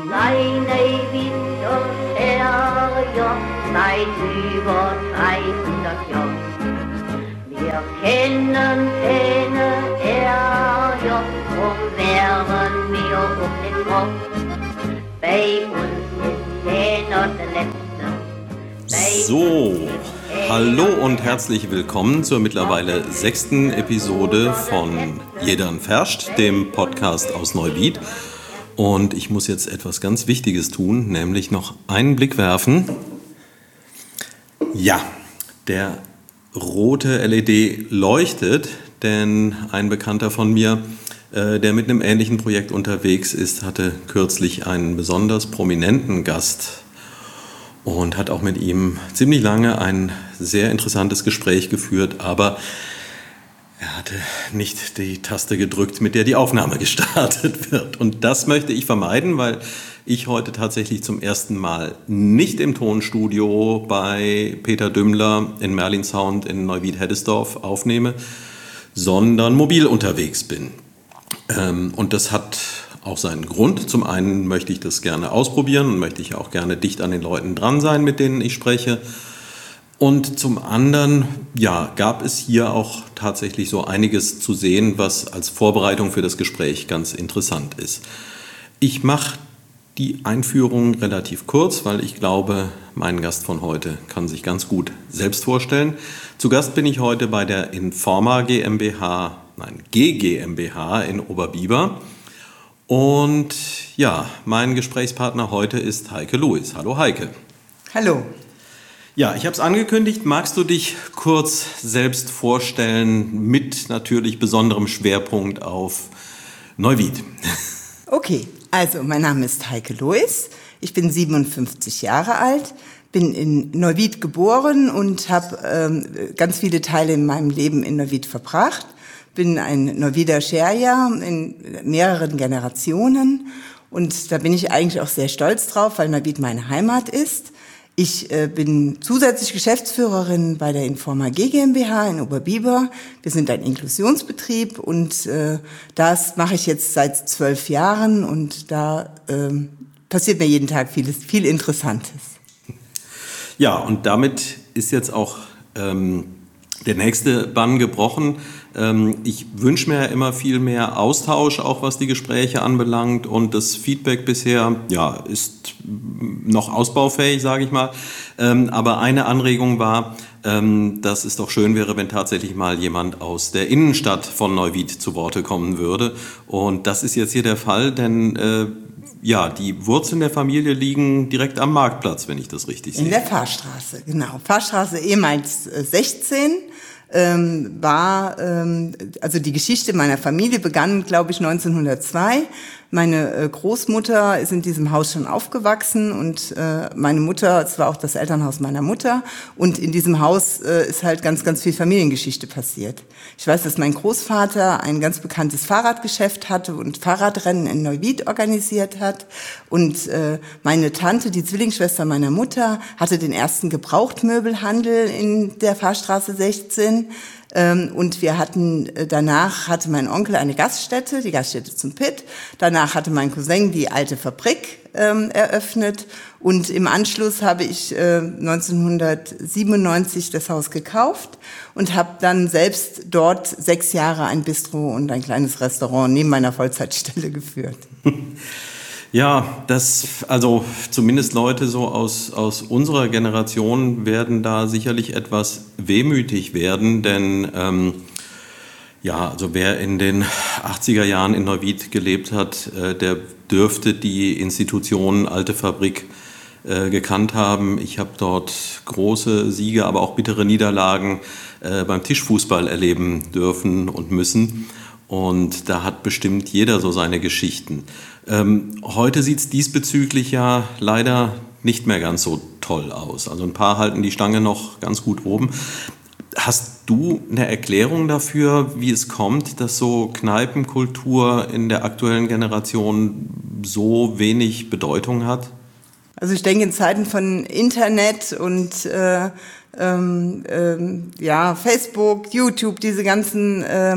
Kleine Winterferien seit über 300 Jahren. Wir kennen keine Ärger, drum wären wir auch nicht froh. Bei uns ist keiner der Letzte. So, hallo und herzlich willkommen zur mittlerweile 6. Episode von Jedern Ferscht, dem Podcast aus Neuwied. Und ich muss jetzt etwas ganz Wichtiges tun, nämlich noch einen Blick werfen. Ja, der rote LED leuchtet, denn ein Bekannter von mir, der mit einem ähnlichen Projekt unterwegs ist, hatte kürzlich einen besonders prominenten Gast und hat auch mit ihm ziemlich lange ein sehr interessantes Gespräch geführt, aber er hatte nicht die Taste gedrückt, mit der die Aufnahme gestartet wird. Und das möchte ich vermeiden, weil ich heute tatsächlich zum ersten Mal nicht im Tonstudio bei Peter Dümmler in Merlin Sound in Neuwied-Heddesdorf aufnehme, sondern mobil unterwegs bin. Und das hat auch seinen Grund. Zum einen möchte ich das gerne ausprobieren und möchte ich auch gerne dicht an den Leuten dran sein, mit denen ich spreche. Und zum anderen, ja, gab es hier auch tatsächlich so einiges zu sehen, was als Vorbereitung für das Gespräch ganz interessant ist. Ich mache die Einführung relativ kurz, weil ich glaube, mein Gast von heute kann sich ganz gut selbst vorstellen. Zu Gast bin ich heute bei der Informa GmbH in Oberbiber. Und ja, mein Gesprächspartner heute ist Heike Louis. Hallo Heike. Hallo. Ja, ich habe es angekündigt. Magst du dich kurz selbst vorstellen, mit natürlich besonderem Schwerpunkt auf Neuwied? Okay, also mein Name ist Heike Louis. Ich bin 57 Jahre alt, bin in Neuwied geboren und habe ganz viele Teile in meinem Leben in Neuwied verbracht. Bin ein Neuwieder Scherja in mehreren Generationen und da bin ich eigentlich auch sehr stolz drauf, weil Neuwied meine Heimat ist. Ich bin zusätzlich Geschäftsführerin bei der Informa GmbH in Oberbiber. Wir sind ein Inklusionsbetrieb und das mache ich jetzt seit 12 Jahren und da passiert mir jeden Tag viel Interessantes. Ja, und damit ist jetzt auch der nächste Bann gebrochen. Ich wünsche mir ja immer viel mehr Austausch, auch was die Gespräche anbelangt. Und das Feedback bisher ist noch ausbaufähig, sage ich mal. Aber eine Anregung war, dass es doch schön wäre, wenn tatsächlich mal jemand aus der Innenstadt von Neuwied zu Worte kommen würde. Und das ist jetzt hier der Fall, denn die Wurzeln der Familie liegen direkt am Marktplatz, wenn ich das richtig sehe. In der Fahrstraße, genau. Fahrstraße ehemals 16. Also die Geschichte meiner Familie begann, glaube ich, 1902. Meine Großmutter ist in diesem Haus schon aufgewachsen und meine Mutter, es war auch das Elternhaus meiner Mutter und in diesem Haus ist halt ganz, ganz viel Familiengeschichte passiert. Ich weiß, dass mein Großvater ein ganz bekanntes Fahrradgeschäft hatte und Fahrradrennen in Neuwied organisiert hat und meine Tante, die Zwillingsschwester meiner Mutter, hatte den ersten Gebrauchtmöbelhandel in der Fahrstraße 16. Und danach hatte mein Onkel eine Gaststätte, die Gaststätte zum Pitt. Danach hatte mein Cousin die alte Fabrik eröffnet. Und im Anschluss habe ich 1997 das Haus gekauft und habe dann selbst dort 6 Jahre ein Bistro und ein kleines Restaurant neben meiner Vollzeitstelle geführt. Ja, also zumindest Leute so aus unserer Generation werden da sicherlich etwas wehmütig werden, denn also wer in den 80er Jahren in Neuwied gelebt hat, der dürfte die Institution Alte Fabrik gekannt haben. Ich habe dort große Siege, aber auch bittere Niederlagen beim Tischfußball erleben dürfen und müssen. Und da hat bestimmt jeder so seine Geschichten. Heute sieht es diesbezüglich ja leider nicht mehr ganz so toll aus. Also ein paar halten die Stange noch ganz gut oben. Hast du eine Erklärung dafür, wie es kommt, dass so Kneipenkultur in der aktuellen Generation so wenig Bedeutung hat? Also ich denke, in Zeiten von Internet und Facebook, YouTube, diese ganzen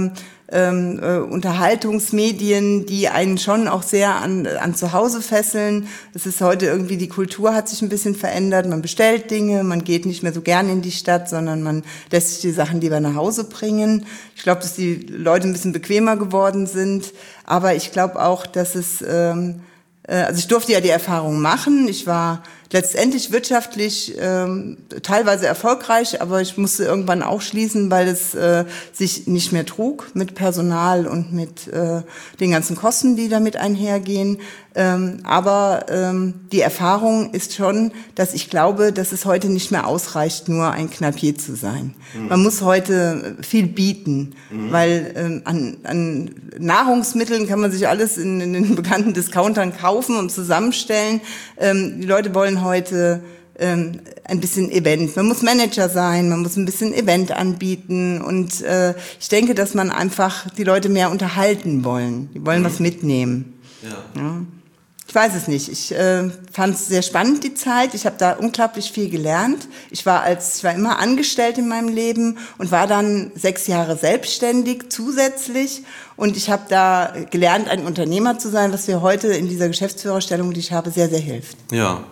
Unterhaltungsmedien, die einen schon auch sehr an zu Hause fesseln. Es ist heute irgendwie, die Kultur hat sich ein bisschen verändert. Man bestellt Dinge, man geht nicht mehr so gern in die Stadt, sondern man lässt sich die Sachen lieber nach Hause bringen. Ich glaube, dass die Leute ein bisschen bequemer geworden sind. Aber ich glaube auch, dass es, also ich durfte ja die Erfahrung machen. Ich war letztendlich wirtschaftlich teilweise erfolgreich, aber ich musste irgendwann auch schließen, weil es sich nicht mehr trug mit Personal und mit den ganzen Kosten, die damit einhergehen. Aber die Erfahrung ist schon, dass ich glaube, dass es heute nicht mehr ausreicht, nur ein Kneipier zu sein. Man muss heute viel bieten, weil an Nahrungsmitteln kann man sich alles in den bekannten Discountern kaufen und zusammenstellen. Die Leute wollen heute ein bisschen Event. Man muss Manager sein, man muss ein bisschen Event anbieten und ich denke, dass man einfach die Leute mehr unterhalten wollen. Die wollen was mitnehmen. Ja. Ich weiß es nicht. Ich fand es sehr spannend, die Zeit. Ich habe da unglaublich viel gelernt. Ich war immer angestellt in meinem Leben und war dann 6 Jahre selbstständig zusätzlich. Und ich habe da gelernt, ein Unternehmer zu sein, was mir heute in dieser Geschäftsführerstellung, die ich habe, sehr, sehr hilft. Ja.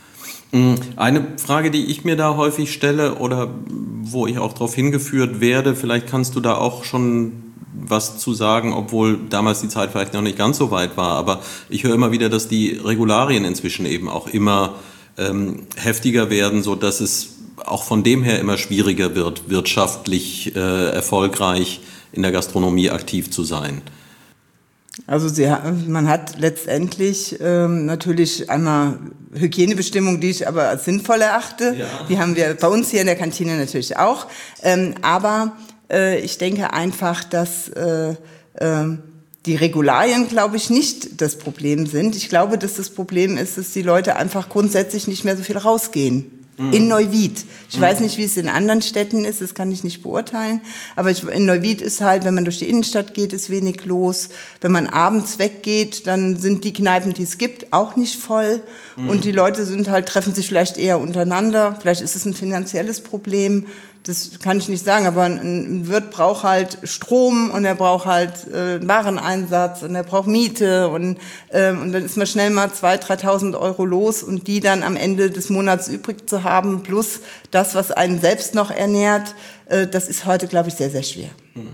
Eine Frage, die ich mir da häufig stelle oder wo ich auch darauf hingeführt werde, vielleicht kannst du da auch schon was zu sagen, obwohl damals die Zeit vielleicht noch nicht ganz so weit war, aber ich höre immer wieder, dass die Regularien inzwischen eben auch immer heftiger werden, so dass es auch von dem her immer schwieriger wird, wirtschaftlich erfolgreich in der Gastronomie aktiv zu sein. Also man hat letztendlich natürlich einmal Hygienebestimmungen, die ich aber als sinnvoll erachte. Ja. Die haben wir bei uns hier in der Kantine natürlich auch. Aber ich denke einfach, dass die Regularien, glaube ich, nicht das Problem sind. Ich glaube, dass das Problem ist, dass die Leute einfach grundsätzlich nicht mehr so viel rausgehen. In Neuwied. Ich weiß nicht, wie es in anderen Städten ist, das kann ich nicht beurteilen. Aber in Neuwied ist halt, wenn man durch die Innenstadt geht, ist wenig los. Wenn man abends weggeht, dann sind die Kneipen, die es gibt, auch nicht voll. Und die Leute treffen sich vielleicht eher untereinander. Vielleicht ist es ein finanzielles Problem. Das kann ich nicht sagen, aber ein Wirt braucht halt Strom und er braucht halt Wareneinsatz und er braucht Miete und dann ist man schnell mal 2.000, 3.000 Euro los und die dann am Ende des Monats übrig zu haben, plus das, was einen selbst noch ernährt, das ist heute, glaube ich, sehr, sehr schwer.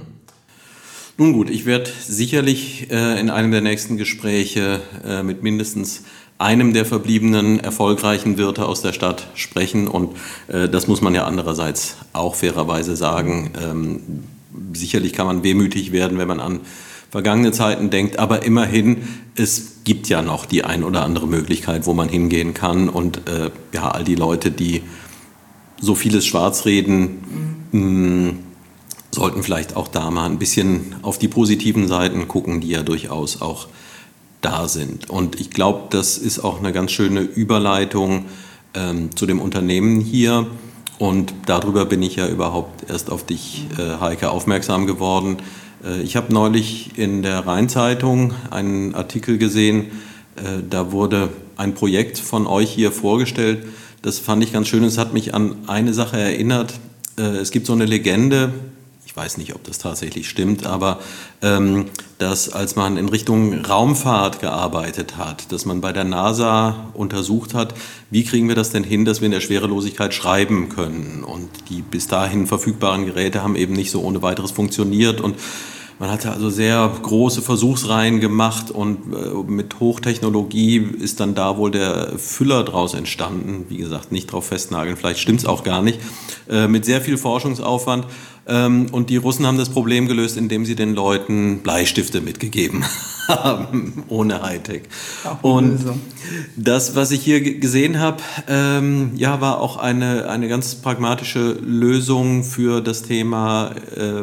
Nun gut, ich werde sicherlich in einem der nächsten Gespräche mit mindestens einem der verbliebenen erfolgreichen Wirte aus der Stadt sprechen und das muss man ja andererseits auch fairerweise sagen. Sicherlich kann man wehmütig werden, wenn man an vergangene Zeiten denkt, aber immerhin, es gibt ja noch die ein oder andere Möglichkeit, wo man hingehen kann und all die Leute, die so vieles schwarzreden, sollten vielleicht auch da mal ein bisschen auf die positiven Seiten gucken, die ja durchaus auch da sind. Und ich glaube, das ist auch eine ganz schöne Überleitung zu dem Unternehmen hier. Und darüber bin ich ja überhaupt erst auf dich, Heike, aufmerksam geworden. Ich habe neulich in der Rhein-Zeitung einen Artikel gesehen, da wurde ein Projekt von euch hier vorgestellt. Das fand ich ganz schön. Es hat mich an eine Sache erinnert. Es gibt so eine Legende, ich weiß nicht, ob das tatsächlich stimmt, aber dass als man in Richtung Raumfahrt gearbeitet hat, dass man bei der NASA untersucht hat, wie kriegen wir das denn hin, dass wir in der Schwerelosigkeit schreiben können. Und die bis dahin verfügbaren Geräte haben eben nicht so ohne weiteres funktioniert. Und man hatte also sehr große Versuchsreihen gemacht und mit Hochtechnologie ist dann da wohl der Füller draus entstanden. Wie gesagt, nicht drauf festnageln, vielleicht stimmt's auch gar nicht. Mit sehr viel Forschungsaufwand. Und die Russen haben das Problem gelöst, indem sie den Leuten Bleistifte mitgegeben haben, ohne Hightech. Und das, was ich hier gesehen habe, war auch eine ganz pragmatische Lösung für das Thema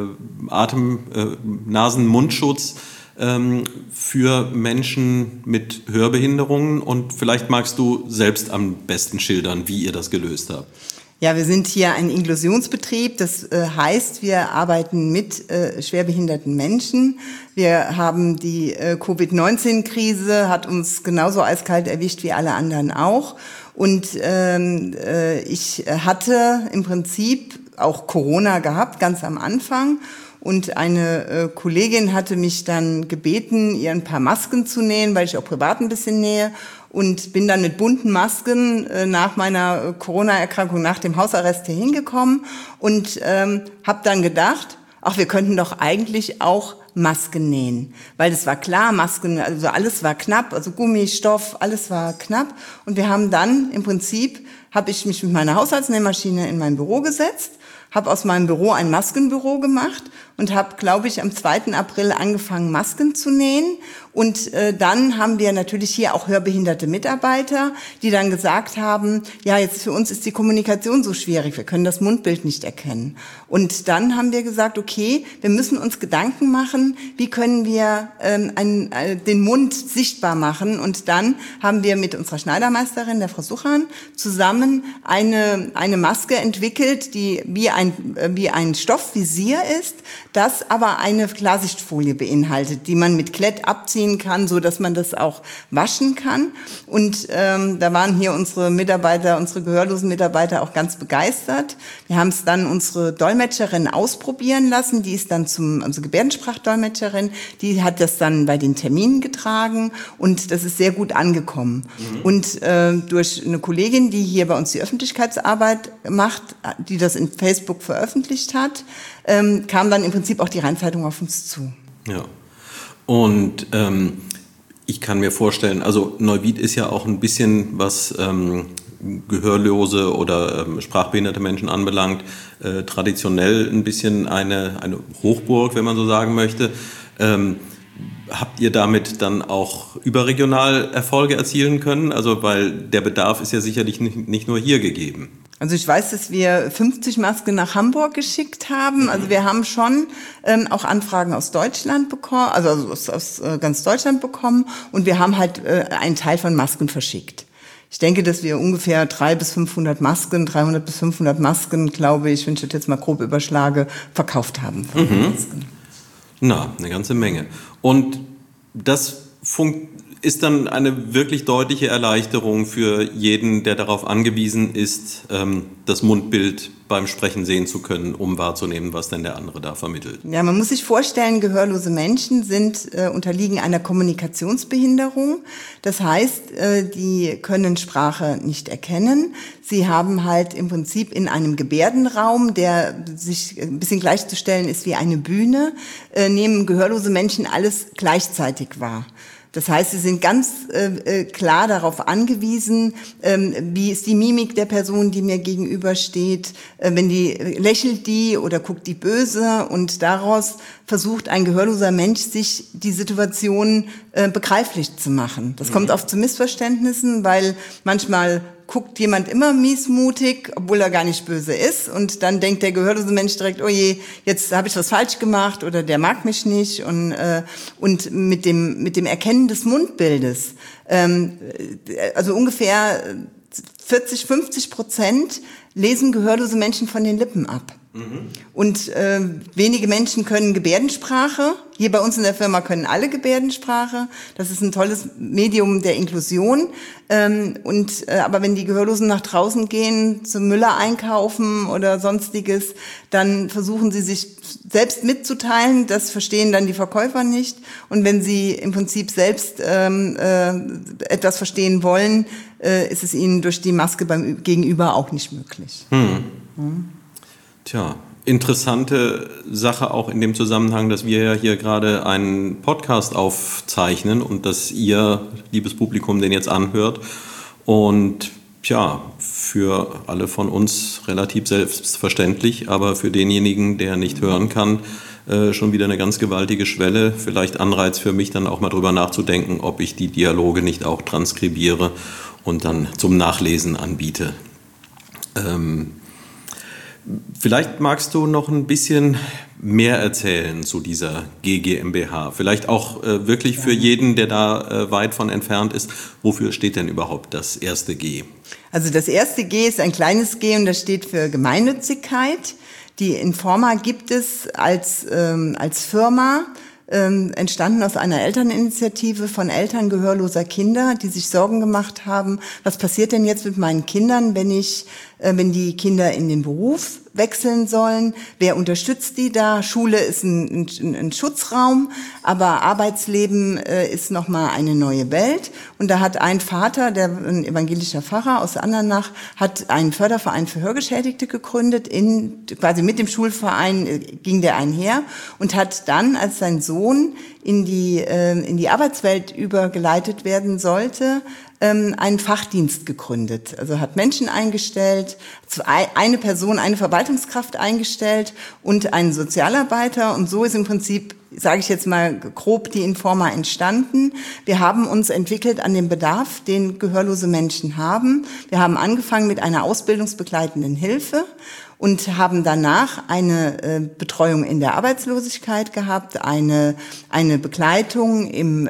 Nasen-Mundschutz für Menschen mit Hörbehinderungen. Und vielleicht magst du selbst am besten schildern, wie ihr das gelöst habt. Ja, wir sind hier ein Inklusionsbetrieb. Das heißt, wir arbeiten mit schwerbehinderten Menschen. Wir haben die Covid-19-Krise, hat uns genauso eiskalt erwischt wie alle anderen auch. Und ich hatte im Prinzip auch Corona gehabt, ganz am Anfang. und eine Kollegin hatte mich dann gebeten, ihr ein paar Masken zu nähen, weil ich auch privat ein bisschen nähe. Und bin dann mit bunten Masken nach meiner Corona-Erkrankung, nach dem Hausarrest hier hingekommen und habe dann gedacht, ach, wir könnten doch eigentlich auch Masken nähen. Weil es war klar, Masken, also alles war knapp, also Gummi, Stoff, alles war knapp. Und wir haben dann im Prinzip, habe ich mich mit meiner Haushaltsnähmaschine in mein Büro gesetzt, habe aus meinem Büro ein Maskenbüro gemacht und habe, glaube ich, am 2. April angefangen, Masken zu nähen. Und dann haben wir natürlich hier auch hörbehinderte Mitarbeiter, die dann gesagt haben, ja, jetzt für uns ist die Kommunikation so schwierig, wir können das Mundbild nicht erkennen. Und dann haben wir gesagt, okay, wir müssen uns Gedanken machen, wie können wir den Mund sichtbar machen. Und dann haben wir mit unserer Schneidermeisterin, der Frau Suchan, zusammen eine Maske entwickelt, die wie ein Stoffvisier ist, das aber eine Klarsichtfolie beinhaltet, die man mit Klett abziehen kann, so dass man das auch waschen kann. Und da waren hier unsere gehörlosen Mitarbeiter auch ganz begeistert. Wir haben es dann unsere Dolmetscherin ausprobieren lassen, die ist dann also Gebärdensprachdolmetscherin, die hat das dann bei den Terminen getragen und das ist sehr gut angekommen. Und durch eine Kollegin, die hier bei uns die Öffentlichkeitsarbeit macht, die das in Facebook veröffentlicht hat, kam dann im Prinzip auch die Rheinzeitung auf uns zu. Ja. Und ich kann mir vorstellen, also Neuwied ist ja auch ein bisschen, was gehörlose oder sprachbehinderte Menschen anbelangt, traditionell ein bisschen eine Hochburg, wenn man so sagen möchte. Habt ihr damit dann auch überregional Erfolge erzielen können? Also weil der Bedarf ist ja sicherlich nicht nur hier gegeben. Also ich weiß, dass wir 50 Masken nach Hamburg geschickt haben. Also wir haben schon auch Anfragen aus Deutschland bekommen, also aus ganz Deutschland bekommen. Und wir haben halt einen Teil von Masken verschickt. Ich denke, dass wir ungefähr 300 bis 500 Masken, glaube ich, wenn ich das jetzt mal grob überschlage, verkauft haben. Masken. Na, eine ganze Menge. Und das ist dann eine wirklich deutliche Erleichterung für jeden, der darauf angewiesen ist, das Mundbild beim Sprechen sehen zu können, um wahrzunehmen, was denn der andere da vermittelt. Ja, man muss sich vorstellen, gehörlose Menschen unterliegen einer Kommunikationsbehinderung. Das heißt, die können Sprache nicht erkennen. Sie haben halt im Prinzip in einem Gebärdenraum, der sich ein bisschen gleichzustellen ist wie eine Bühne, nehmen gehörlose Menschen alles gleichzeitig wahr. Das heißt, sie sind ganz klar darauf angewiesen, wie ist die Mimik der Person, die mir gegenübersteht. Wenn die lächelt die oder guckt die böse und daraus versucht ein gehörloser Mensch, sich die Situation begreiflich zu machen. Das kommt oft zu Missverständnissen, weil manchmal guckt jemand immer miesmutig, obwohl er gar nicht böse ist. Und dann denkt der gehörlose Mensch direkt, oh je, jetzt habe ich was falsch gemacht oder der mag mich nicht. Und mit dem Erkennen des Mundbildes, also ungefähr 40-50% lesen gehörlose Menschen von den Lippen ab. Und wenige Menschen können Gebärdensprache. Hier bei uns in der Firma können alle Gebärdensprache. Das ist ein tolles Medium der Inklusion. Aber wenn die Gehörlosen nach draußen gehen, zum Müller einkaufen oder sonstiges, dann versuchen sie sich selbst mitzuteilen. Das verstehen dann die Verkäufer nicht. Und wenn sie im Prinzip selbst etwas verstehen wollen, ist es ihnen durch die Maske beim Gegenüber auch nicht möglich. Tja, interessante Sache auch in dem Zusammenhang, dass wir ja hier gerade einen Podcast aufzeichnen und dass ihr, liebes Publikum, den jetzt anhört und tja, für alle von uns relativ selbstverständlich, aber für denjenigen, der nicht hören kann, schon wieder eine ganz gewaltige Schwelle, vielleicht Anreiz für mich dann auch mal drüber nachzudenken, ob ich die Dialoge nicht auch transkribiere und dann zum Nachlesen anbiete. Vielleicht magst du noch ein bisschen mehr erzählen zu dieser GGmbH. Vielleicht auch wirklich für jeden, der da weit von entfernt ist. Wofür steht denn überhaupt das erste G? Also das erste G ist ein kleines G und das steht für Gemeinnützigkeit. Die Informa gibt es als Firma, entstanden aus einer Elterninitiative von Eltern gehörloser Kinder, die sich Sorgen gemacht haben, was passiert denn jetzt mit meinen Kindern, wenn ich wenn die Kinder in den Beruf wechseln sollen. Wer unterstützt die da? Schule ist ein Schutzraum, aber Arbeitsleben ist nochmal eine neue Welt. Und da hat ein Vater, ein evangelischer Pfarrer aus Andernach, hat einen Förderverein für Hörgeschädigte gegründet. Quasi mit dem Schulverein ging der einher und hat dann, als sein Sohn in die Arbeitswelt übergeleitet werden sollte, einen Fachdienst gegründet. Also hat Menschen eingestellt, eine Person, eine Verwaltungskraft eingestellt und einen Sozialarbeiter. Und so ist im Prinzip, sage ich jetzt mal grob, die Informa entstanden. Wir haben uns entwickelt an dem Bedarf, den gehörlose Menschen haben. Wir haben angefangen mit einer ausbildungsbegleitenden Hilfe und haben danach eine Betreuung in der Arbeitslosigkeit gehabt, eine Begleitung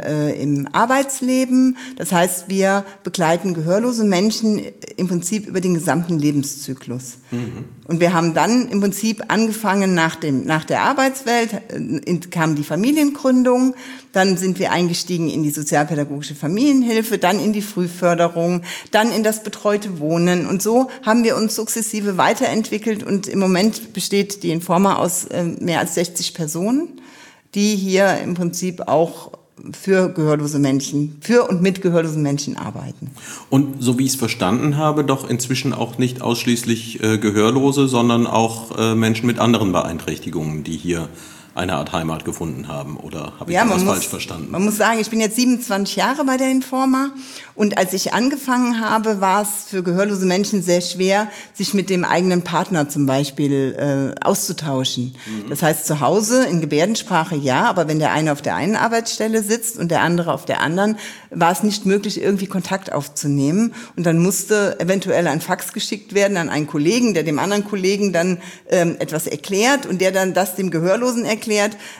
im Arbeitsleben. Das heißt, wir begleiten gehörlose Menschen im Prinzip über den gesamten Lebenszyklus. Mhm. Und wir haben dann im Prinzip angefangen nach der Arbeitswelt, kam die Familiengründung, dann sind wir eingestiegen in die sozialpädagogische Familienhilfe, dann in die Frühförderung, dann in das betreute Wohnen. Und so haben wir uns sukzessive weiterentwickelt und im Moment besteht die Informa aus mehr als 60 Personen, die hier im Prinzip auch für gehörlose Menschen, für und mit gehörlosen Menschen arbeiten. Und so wie ich es verstanden habe, doch inzwischen auch nicht ausschließlich Gehörlose, sondern auch Menschen mit anderen Beeinträchtigungen, die hier eine Art Heimat gefunden haben. Oder habe ich das falsch verstanden? Man muss sagen, ich bin jetzt 27 Jahre bei der Informa und als ich angefangen habe, war es für gehörlose Menschen sehr schwer, sich mit dem eigenen Partner zum Beispiel auszutauschen. Mhm. Das heißt, zu Hause in Gebärdensprache ja, aber wenn der eine auf der einen Arbeitsstelle sitzt und der andere auf der anderen, war es nicht möglich, irgendwie Kontakt aufzunehmen. Und dann musste eventuell ein Fax geschickt werden an einen Kollegen, der dem anderen Kollegen dann etwas erklärt und der dann das dem Gehörlosen erklärt,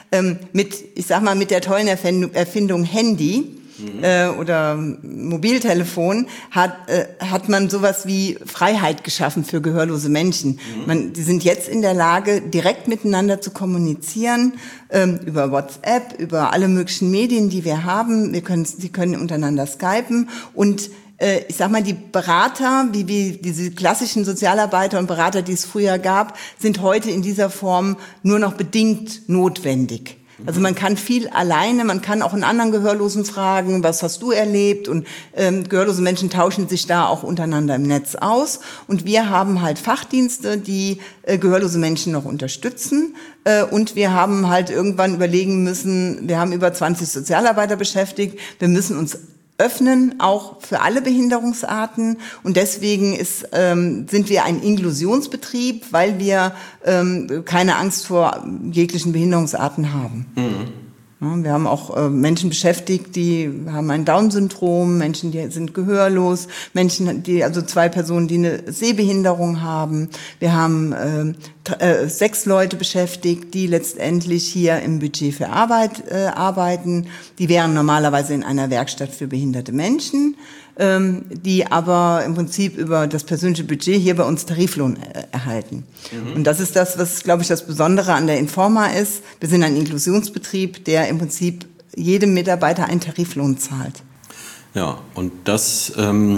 mit der tollen Erfindung Handy oder Mobiltelefon hat man sowas wie Freiheit geschaffen für gehörlose Menschen. Die sind jetzt in der Lage, direkt miteinander zu kommunizieren, über WhatsApp, über alle möglichen Medien, die wir haben. Sie können untereinander skypen und ich sag mal, die Berater, wie diese klassischen Sozialarbeiter und Berater, die es früher gab, sind heute in dieser Form nur noch bedingt notwendig. Also man kann viel alleine, man kann auch einen anderen Gehörlosen fragen, was hast du erlebt? Und gehörlose Menschen tauschen sich da auch untereinander im Netz aus. Und wir haben halt Fachdienste, die gehörlose Menschen noch unterstützen. Und wir haben halt irgendwann überlegen müssen, wir haben über 20 Sozialarbeiter beschäftigt, wir müssen uns öffnen, auch für alle Behinderungsarten. Und deswegen sind wir ein Inklusionsbetrieb, weil wir keine Angst vor jeglichen Behinderungsarten haben. Mhm. Ja, wir haben auch Menschen beschäftigt, die haben ein Down-Syndrom, Menschen, die sind gehörlos, also 2 Personen, die eine Sehbehinderung haben. Wir haben 6 Leute beschäftigt, die letztendlich hier im Budget für Arbeit arbeiten. Die wären normalerweise in einer Werkstatt für behinderte Menschen, die aber im Prinzip über das persönliche Budget hier bei uns Tariflohn erhalten. Mhm. Und das ist das, was, glaube ich, das Besondere an der Informa ist. Wir sind ein Inklusionsbetrieb, der im Prinzip jedem Mitarbeiter einen Tariflohn zahlt. Ja, und das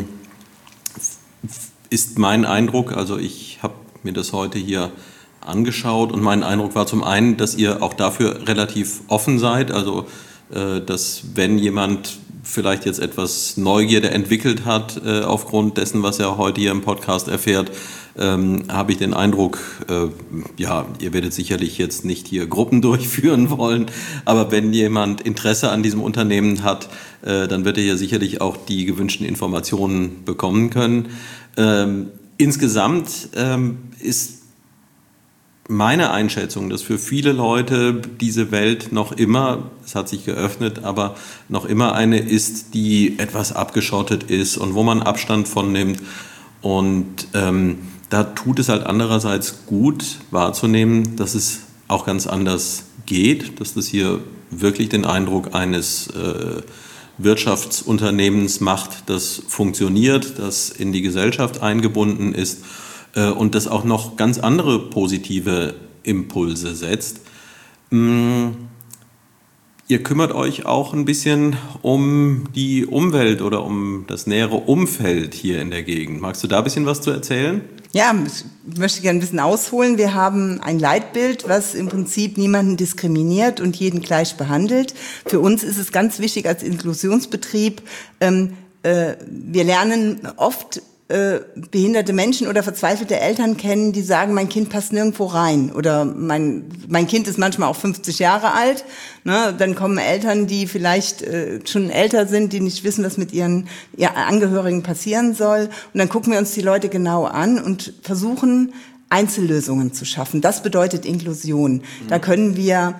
ist mein Eindruck. Also ich habe mir das heute hier angeschaut und mein Eindruck war zum einen, dass ihr auch dafür relativ offen seid. Also dass wenn jemand vielleicht jetzt etwas Neugierde entwickelt hat aufgrund dessen, was er heute hier im Podcast erfährt, habe ich den Eindruck, ihr werdet sicherlich jetzt nicht hier Gruppen durchführen wollen, aber wenn jemand Interesse an diesem Unternehmen hat, dann wird er ja sicherlich auch die gewünschten Informationen bekommen können. Insgesamt ist meine Einschätzung, dass für viele Leute diese Welt noch immer, es hat sich geöffnet, aber noch immer eine ist, die etwas abgeschottet ist und wo man Abstand von nimmt. Und da tut es halt andererseits gut wahrzunehmen, dass es auch ganz anders geht, dass das hier wirklich den Eindruck eines Wirtschaftsunternehmens macht, das funktioniert, das in die Gesellschaft eingebunden ist und das auch noch ganz andere positive Impulse setzt. Ihr kümmert euch auch ein bisschen um die Umwelt oder um das nähere Umfeld hier in der Gegend. Magst du da ein bisschen was zu erzählen? Ja, ich möchte gerne ein bisschen ausholen. Wir haben ein Leitbild, was im Prinzip niemanden diskriminiert und jeden gleich behandelt. Für uns ist es ganz wichtig als Inklusionsbetrieb, wir lernen oft behinderte Menschen oder verzweifelte Eltern kennen, die sagen, mein Kind passt nirgendwo rein oder mein Kind ist manchmal auch 50 Jahre alt. Ne? Dann kommen Eltern, die vielleicht schon älter sind, die nicht wissen, was mit ihren Angehörigen passieren soll. Und dann gucken wir uns die Leute genau an und versuchen, Einzellösungen zu schaffen. Das bedeutet Inklusion. Da können wir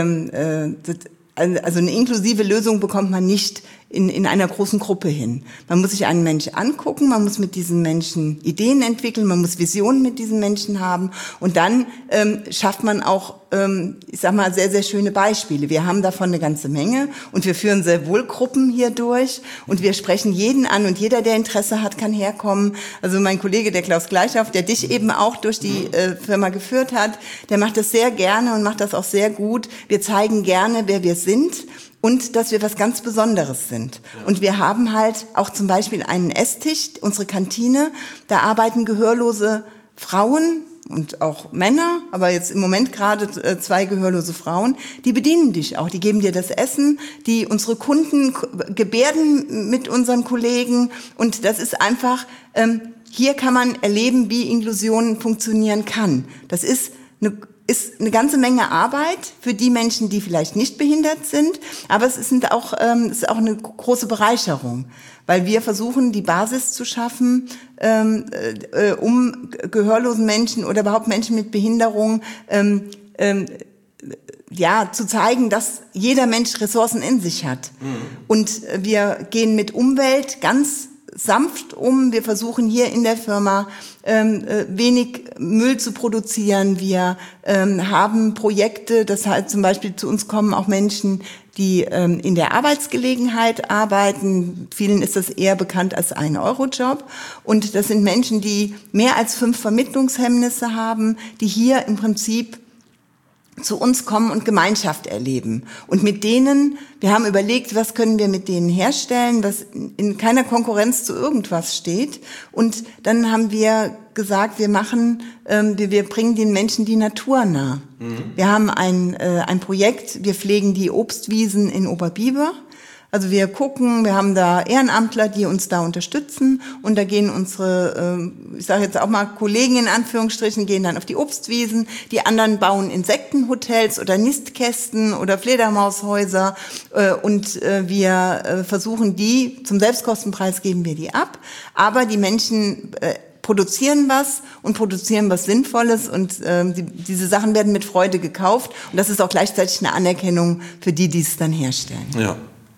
also eine inklusive Lösung bekommt man nicht in einer großen Gruppe hin. Man muss sich einen Menschen angucken, man muss mit diesen Menschen Ideen entwickeln, man muss Visionen mit diesen Menschen haben und dann schafft man auch, ich sag mal, sehr, sehr schöne Beispiele. Wir haben davon eine ganze Menge und wir führen sehr wohl Gruppen hier durch und wir sprechen jeden an und jeder, der Interesse hat, kann herkommen. Also mein Kollege, der Klaus Gleichhoff, der dich eben auch durch die Firma geführt hat, der macht das sehr gerne und macht das auch sehr gut. Wir zeigen gerne, wer wir sind. Und dass wir was ganz Besonderes sind. Ja. Und wir haben halt auch zum Beispiel einen Esstisch, unsere Kantine, da arbeiten gehörlose Frauen und auch Männer, aber jetzt im Moment gerade 2 gehörlose Frauen, die bedienen dich auch, die geben dir das Essen, die unsere Kunden gebärden mit unseren Kollegen und das ist einfach, hier kann man erleben, wie Inklusion funktionieren kann. Das ist eine ganze Menge Arbeit für die Menschen, die vielleicht nicht behindert sind, aber es ist auch eine große Bereicherung, weil wir versuchen, die Basis zu schaffen, um gehörlosen Menschen oder überhaupt Menschen mit Behinderung zu zeigen, dass jeder Mensch Ressourcen in sich hat. Mhm. Und wir gehen mit Umwelt ganz sanft um. Wir versuchen hier in der Firma wenig Müll zu produzieren. Wir haben Projekte, das heißt zum Beispiel zu uns kommen auch Menschen, die in der Arbeitsgelegenheit arbeiten. Vielen ist das eher bekannt als 1-Euro-Job. Und das sind Menschen, die mehr als 5 Vermittlungshemmnisse haben, die hier im Prinzip zu uns kommen und Gemeinschaft erleben. Und mit denen, wir haben überlegt, was können wir mit denen herstellen, was in keiner Konkurrenz zu irgendwas steht. Und dann haben wir gesagt, wir bringen den Menschen die Natur nah. Mhm. Wir haben ein Projekt, wir pflegen die Obstwiesen in Oberbiber. Also wir gucken, wir haben da Ehrenamtler, die uns da unterstützen und da gehen unsere, ich sage jetzt auch mal Kollegen in Anführungsstrichen, gehen dann auf die Obstwiesen, die anderen bauen Insektenhotels oder Nistkästen oder Fledermaushäuser und wir versuchen die, zum Selbstkostenpreis geben wir die ab, aber die Menschen produzieren was Sinnvolles und diese Sachen werden mit Freude gekauft und das ist auch gleichzeitig eine Anerkennung für die es dann herstellen. Ja.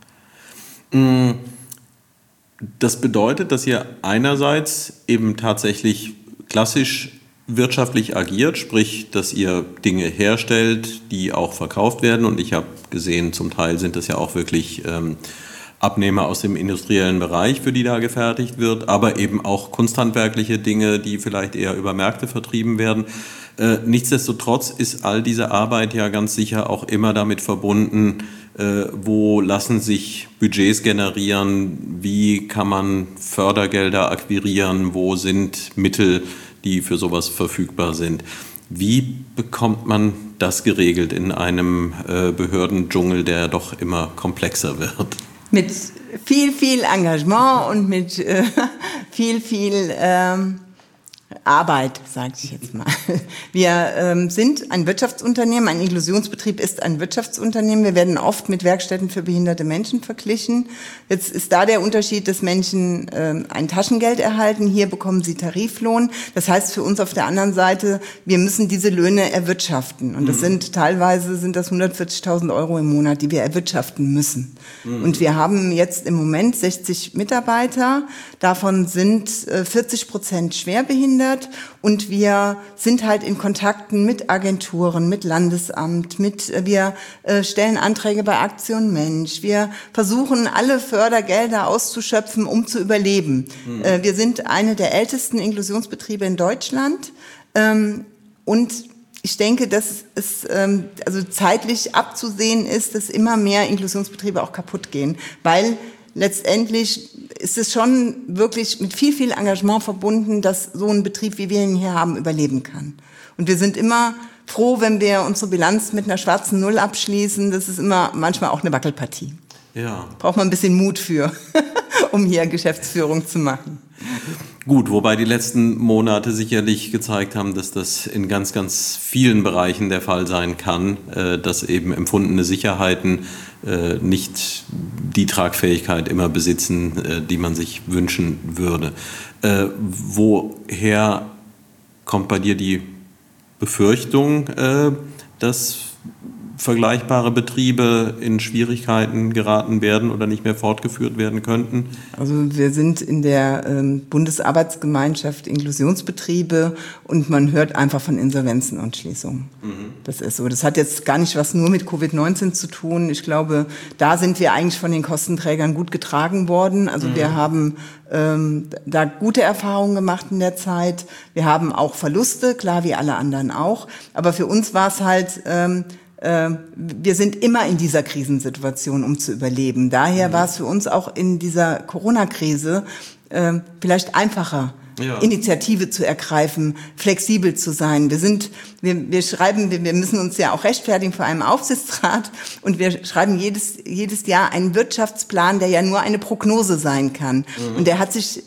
Das bedeutet, dass ihr einerseits eben tatsächlich klassisch wirtschaftlich agiert, sprich, dass ihr Dinge herstellt, die auch verkauft werden. Und ich habe gesehen, zum Teil sind das ja auch wirklich Abnehmer aus dem industriellen Bereich, für die da gefertigt wird, aber eben auch kunsthandwerkliche Dinge, die vielleicht eher über Märkte vertrieben werden. Nichtsdestotrotz ist all diese Arbeit ja ganz sicher auch immer damit verbunden, wo lassen sich Budgets generieren, wie kann man Fördergelder akquirieren, wo sind Mittel, die für sowas verfügbar sind. Wie bekommt man das geregelt in einem Behördendschungel, der doch immer komplexer wird? Mit viel Engagement und mit viel Arbeit, sage ich jetzt mal. Wir sind ein Wirtschaftsunternehmen, ein Inklusionsbetrieb ist ein Wirtschaftsunternehmen. Wir werden oft mit Werkstätten für behinderte Menschen verglichen. Jetzt ist da der Unterschied, dass Menschen ein Taschengeld erhalten. Hier bekommen sie Tariflohn. Das heißt für uns auf der anderen Seite, wir müssen diese Löhne erwirtschaften. Und das teilweise sind das 140.000 Euro im Monat, die wir erwirtschaften müssen. Und wir haben jetzt im Moment 60 Mitarbeiter. Davon sind 40% schwerbehindert. Und wir sind halt in Kontakten mit Agenturen, mit Landesamt, wir stellen Anträge bei Aktion Mensch. Wir versuchen, alle Fördergelder auszuschöpfen, um zu überleben. Wir sind eine der ältesten Inklusionsbetriebe in Deutschland. Und ich denke, dass es also zeitlich abzusehen ist, dass immer mehr Inklusionsbetriebe auch kaputt gehen, weil letztendlich ist es schon wirklich mit viel, viel Engagement verbunden, dass so ein Betrieb, wie wir ihn hier haben, überleben kann. Und wir sind immer froh, wenn wir unsere Bilanz mit einer schwarzen Null abschließen. Das ist immer manchmal auch eine Wackelpartie. Ja. Braucht man ein bisschen Mut für, um hier Geschäftsführung zu machen. Gut, wobei die letzten Monate sicherlich gezeigt haben, dass das in ganz, ganz vielen Bereichen der Fall sein kann, dass eben empfundene Sicherheiten nicht die Tragfähigkeit immer besitzen, die man sich wünschen würde. Woher kommt bei dir die Befürchtung, dass vergleichbare Betriebe in Schwierigkeiten geraten werden oder nicht mehr fortgeführt werden könnten? Also wir sind in der Bundesarbeitsgemeinschaft Inklusionsbetriebe und man hört einfach von Insolvenzen und Schließungen. Das ist so. Das hat jetzt gar nicht was nur mit Covid-19 zu tun. Ich glaube, da sind wir eigentlich von den Kostenträgern gut getragen worden. Also wir haben da gute Erfahrungen gemacht in der Zeit. Wir haben auch Verluste, klar, wie alle anderen auch. Aber für uns war es halt wir sind immer in dieser Krisensituation, um zu überleben. Daher war es für uns auch in dieser Corona-Krise vielleicht einfacher, Initiative zu ergreifen, flexibel zu sein. Wir müssen uns ja auch rechtfertigen vor einem Aufsichtsrat und wir schreiben jedes Jahr einen Wirtschaftsplan, der ja nur eine Prognose sein kann. Und der hat sich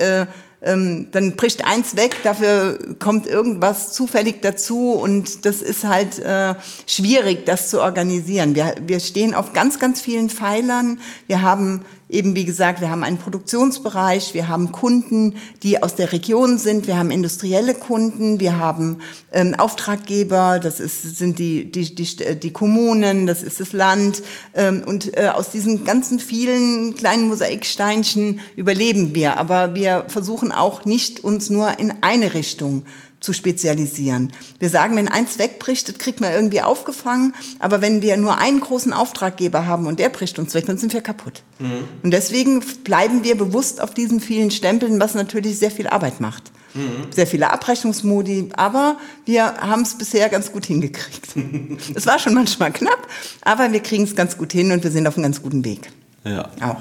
dann bricht eins weg, dafür kommt irgendwas zufällig dazu und das ist halt schwierig, das zu organisieren. Wir stehen auf ganz, ganz vielen Pfeilern. Wir haben eben, wie gesagt, wir haben einen Produktionsbereich, wir haben Kunden, die aus der Region sind, wir haben industrielle Kunden, wir haben Auftraggeber, sind die Kommunen, das ist das Land und aus diesen ganzen vielen kleinen Mosaiksteinchen überleben wir, aber wir versuchen auch nicht, uns nur in eine Richtung zu spezialisieren. Wir sagen, wenn eins wegbricht, das kriegt man irgendwie aufgefangen, aber wenn wir nur einen großen Auftraggeber haben und der bricht uns weg, dann sind wir kaputt. Und deswegen bleiben wir bewusst auf diesen vielen Stempeln, was natürlich sehr viel Arbeit macht. Sehr viele Abrechnungsmodi, aber wir haben es bisher ganz gut hingekriegt. Es war schon manchmal knapp, aber wir kriegen es ganz gut hin und wir sind auf einem ganz guten Weg. Ja. Auch.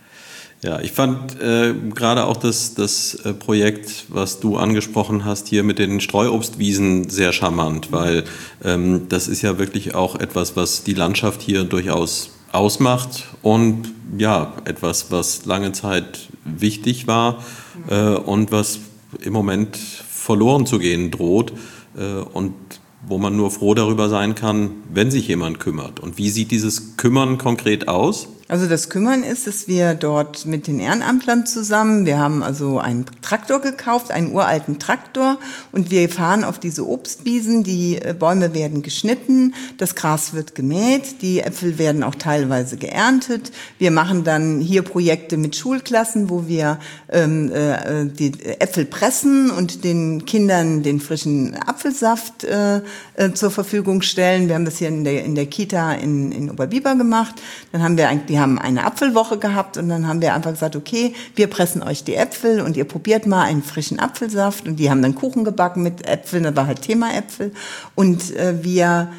Ja, ich fand gerade auch das Projekt, was du angesprochen hast, hier mit den Streuobstwiesen sehr charmant, weil das ist ja wirklich auch etwas, was die Landschaft hier durchaus ausmacht und ja, etwas, was lange Zeit wichtig war und was im Moment verloren zu gehen droht und wo man nur froh darüber sein kann, wenn sich jemand kümmert. Und wie sieht dieses Kümmern konkret aus? Also das Kümmern ist, dass wir dort mit den Ehrenamtlern zusammen, wir haben also einen Traktor gekauft, einen uralten Traktor und wir fahren auf diese Obstwiesen, die Bäume werden geschnitten, das Gras wird gemäht, die Äpfel werden auch teilweise geerntet. Wir machen dann hier Projekte mit Schulklassen, wo wir die Äpfel pressen und den Kindern den frischen Apfelsaft zur Verfügung stellen. Wir haben das hier in der Kita in Oberbiber gemacht. Dann haben wir haben eine Apfelwoche gehabt und dann haben wir einfach gesagt, okay, wir pressen euch die Äpfel und ihr probiert mal einen frischen Apfelsaft und die haben dann Kuchen gebacken mit Äpfeln, das war halt Thema Äpfel und wir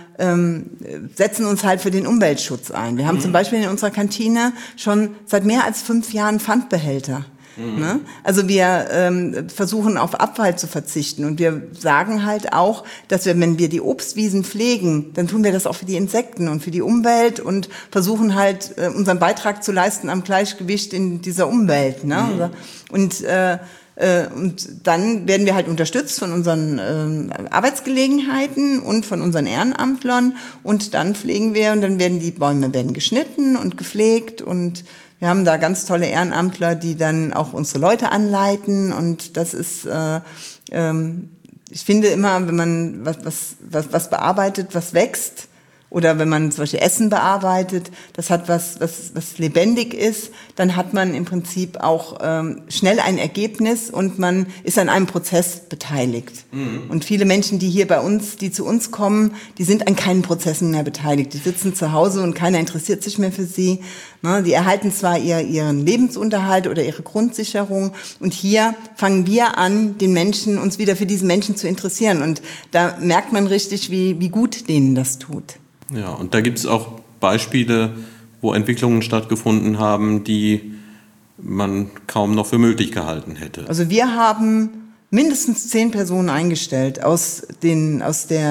setzen uns halt für den Umweltschutz ein. Wir haben zum Beispiel in unserer Kantine schon seit mehr als 5 Jahren Pfandbehälter. Ne? Also wir versuchen auf Abfall zu verzichten und wir sagen halt auch, dass wenn wir die Obstwiesen pflegen, dann tun wir das auch für die Insekten und für die Umwelt und versuchen halt unseren Beitrag zu leisten am Gleichgewicht in dieser Umwelt. Ne? Und dann werden wir halt unterstützt von unseren Arbeitsgelegenheiten und von unseren Ehrenamtlern und dann pflegen wir und dann werden die Bäume geschnitten und gepflegt und wir haben da ganz tolle Ehrenamtler, die dann auch unsere Leute anleiten und das ist, ich finde immer, wenn man was bearbeitet, was wächst oder wenn man zum Beispiel Essen bearbeitet, das hat was lebendig ist, dann hat man im Prinzip auch schnell ein Ergebnis und man ist an einem Prozess beteiligt. Und viele Menschen, die zu uns kommen, die sind an keinen Prozessen mehr beteiligt. Die sitzen zu Hause und keiner interessiert sich mehr für sie. Die erhalten zwar ihren Lebensunterhalt oder ihre Grundsicherung und hier fangen wir an, uns wieder für diesen Menschen zu interessieren und da merkt man richtig, wie gut denen das tut. Ja, und da gibt es auch Beispiele, wo Entwicklungen stattgefunden haben, die man kaum noch für möglich gehalten hätte. Also wir haben mindestens 10 Personen eingestellt aus der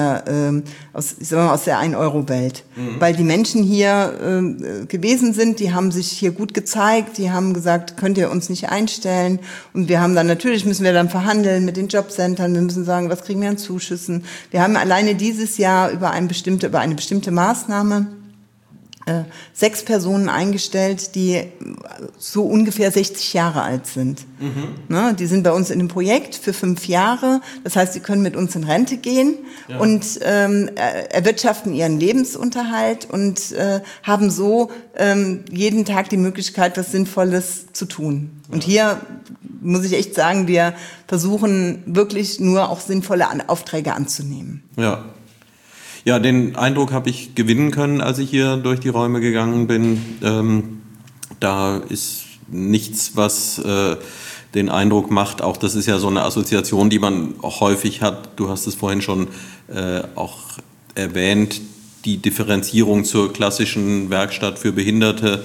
1-Euro-Welt. Weil die Menschen hier gewesen sind, die haben sich hier gut gezeigt, die haben gesagt, könnt ihr uns nicht einstellen? Und wir haben dann, natürlich müssen wir dann verhandeln mit den Jobcentern, wir müssen sagen, was kriegen wir an Zuschüssen? Wir haben alleine dieses Jahr über eine bestimmte Maßnahme 6 Personen eingestellt, die so ungefähr 60 Jahre alt sind. Ne, die sind bei uns in einem Projekt für 5 Jahre. Das heißt, sie können mit uns in Rente gehen und erwirtschaften ihren Lebensunterhalt und haben so jeden Tag die Möglichkeit, was Sinnvolles zu tun. Und hier muss ich echt sagen, wir versuchen wirklich nur auch sinnvolle Aufträge anzunehmen. Ja. Ja, den Eindruck habe ich gewinnen können, als ich hier durch die Räume gegangen bin. Da ist nichts, was den Eindruck macht, auch das ist ja so eine Assoziation, die man auch häufig hat. Du hast es vorhin schon auch erwähnt, die Differenzierung zur klassischen Werkstatt für Behinderte,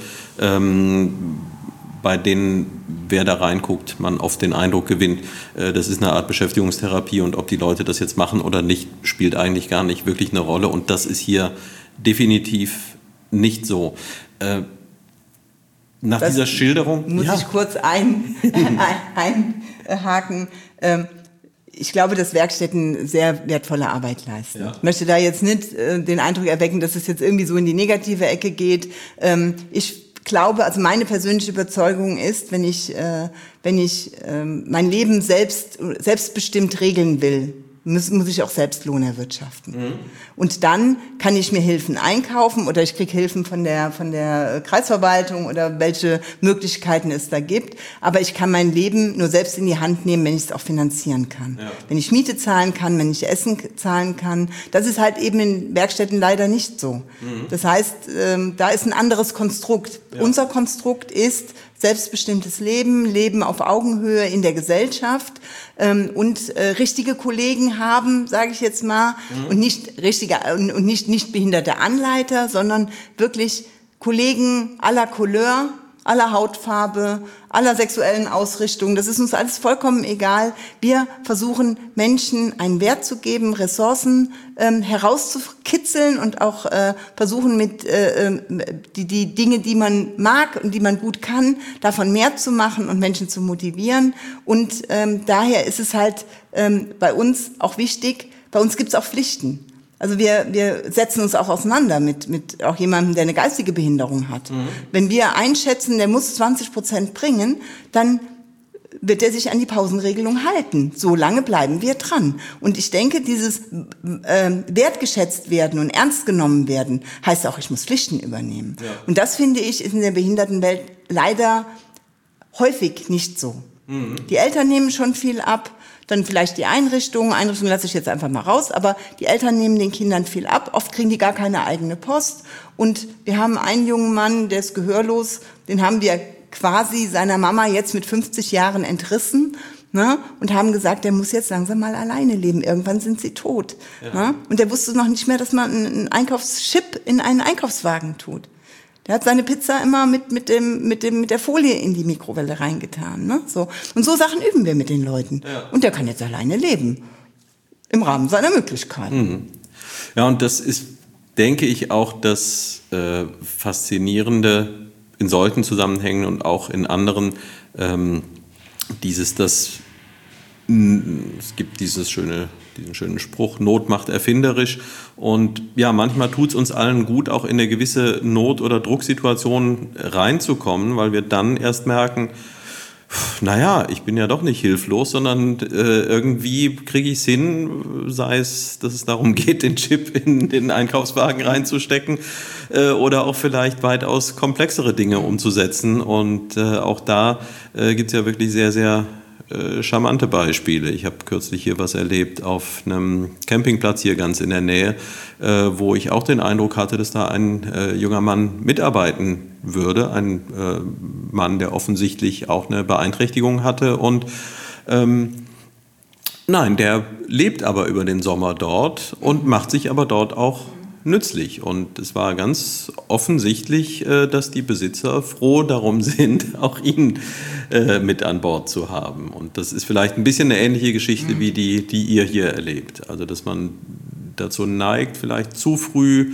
bei denen, wer da reinguckt, man oft den Eindruck gewinnt, das ist eine Art Beschäftigungstherapie und ob die Leute das jetzt machen oder nicht, spielt eigentlich gar nicht wirklich eine Rolle und das ist hier definitiv nicht so. Nach das dieser Schilderung... Muss ich kurz einhaken. Ich glaube, dass Werkstätten sehr wertvolle Arbeit leisten. Ja. Ich möchte da jetzt nicht den Eindruck erwecken, dass es jetzt irgendwie so in die negative Ecke geht. Ich glaube, also meine persönliche Überzeugung ist, wenn ich mein Leben selbstbestimmt regeln will, muss ich auch selbst Lohn erwirtschaften. Und dann kann ich mir Hilfen einkaufen oder ich kriege Hilfen von der Kreisverwaltung oder welche Möglichkeiten es da gibt. Aber ich kann mein Leben nur selbst in die Hand nehmen, wenn ich es auch finanzieren kann. Ja. Wenn ich Miete zahlen kann, wenn ich Essen zahlen kann. Das ist halt eben in Werkstätten leider nicht so. Das heißt, da ist ein anderes Konstrukt. Ja. Unser Konstrukt ist selbstbestimmtes Leben auf Augenhöhe in der Gesellschaft und richtige Kollegen haben, sage ich jetzt mal, und nicht behinderte Anleiter, sondern wirklich Kollegen aller Couleur, aller Hautfarbe, aller sexuellen Ausrichtung. Das ist uns alles vollkommen egal. Wir versuchen, Menschen einen Wert zu geben, Ressourcen herauszukitzeln und auch versuchen, mit die Dinge, die man mag und die man gut kann, davon mehr zu machen und Menschen zu motivieren. Und daher ist es halt bei uns auch wichtig, bei uns gibt es auch Pflichten. Also wir setzen uns auch auseinander mit auch jemandem, der eine geistige Behinderung hat. Wenn wir einschätzen, der muss 20% bringen, dann wird er sich an die Pausenregelung halten. So lange bleiben wir dran. Und ich denke, dieses wertgeschätzt werden und ernst genommen werden, heißt auch, ich muss Pflichten übernehmen. Ja. Und das, finde ich, ist in der Behindertenwelt leider häufig nicht so. Die Eltern nehmen schon viel ab. Dann vielleicht die Einrichtung lasse ich jetzt einfach mal raus, aber die Eltern nehmen den Kindern viel ab. Oft kriegen die gar keine eigene Post. Und wir haben einen jungen Mann, der ist gehörlos, den haben wir quasi seiner Mama jetzt mit 50 Jahren entrissen, ne? Und haben gesagt, der muss jetzt langsam mal alleine leben. Irgendwann sind sie tot. Ja. Ne? Und der wusste noch nicht mehr, dass man einen Einkaufschip in einen Einkaufswagen tut. Der hat seine Pizza immer mit der Folie in die Mikrowelle reingetan, ne? So. Und so Sachen üben wir mit den Leuten. Ja. Und der kann jetzt alleine leben. Im Rahmen seiner Möglichkeiten. Ja, und das ist, denke ich, auch das Faszinierende in solchen Zusammenhängen und auch in anderen, es gibt diesen schönen Spruch, Not macht erfinderisch. Und ja, manchmal tut es uns allen gut, auch in eine gewisse Not- oder Drucksituation reinzukommen, weil wir dann erst merken, naja, ich bin ja doch nicht hilflos, sondern irgendwie kriege ich es hin, sei es, dass es darum geht, den Chip in den Einkaufswagen reinzustecken oder auch vielleicht weitaus komplexere Dinge umzusetzen. Und auch da gibt es ja wirklich sehr, sehr charmante Beispiele. Ich habe kürzlich hier was erlebt auf einem Campingplatz hier ganz in der Nähe, wo ich auch den Eindruck hatte, dass da ein junger Mann mitarbeiten würde. Ein Mann, der offensichtlich auch eine Beeinträchtigung hatte. Und nein, der lebt aber über den Sommer dort und macht sich aber dort auch nützlich. Und es war ganz offensichtlich, dass die Besitzer froh darum sind, auch ihn mit an Bord zu haben. Und das ist vielleicht ein bisschen eine ähnliche Geschichte wie die ihr hier erlebt. Also dass man dazu neigt, vielleicht zu früh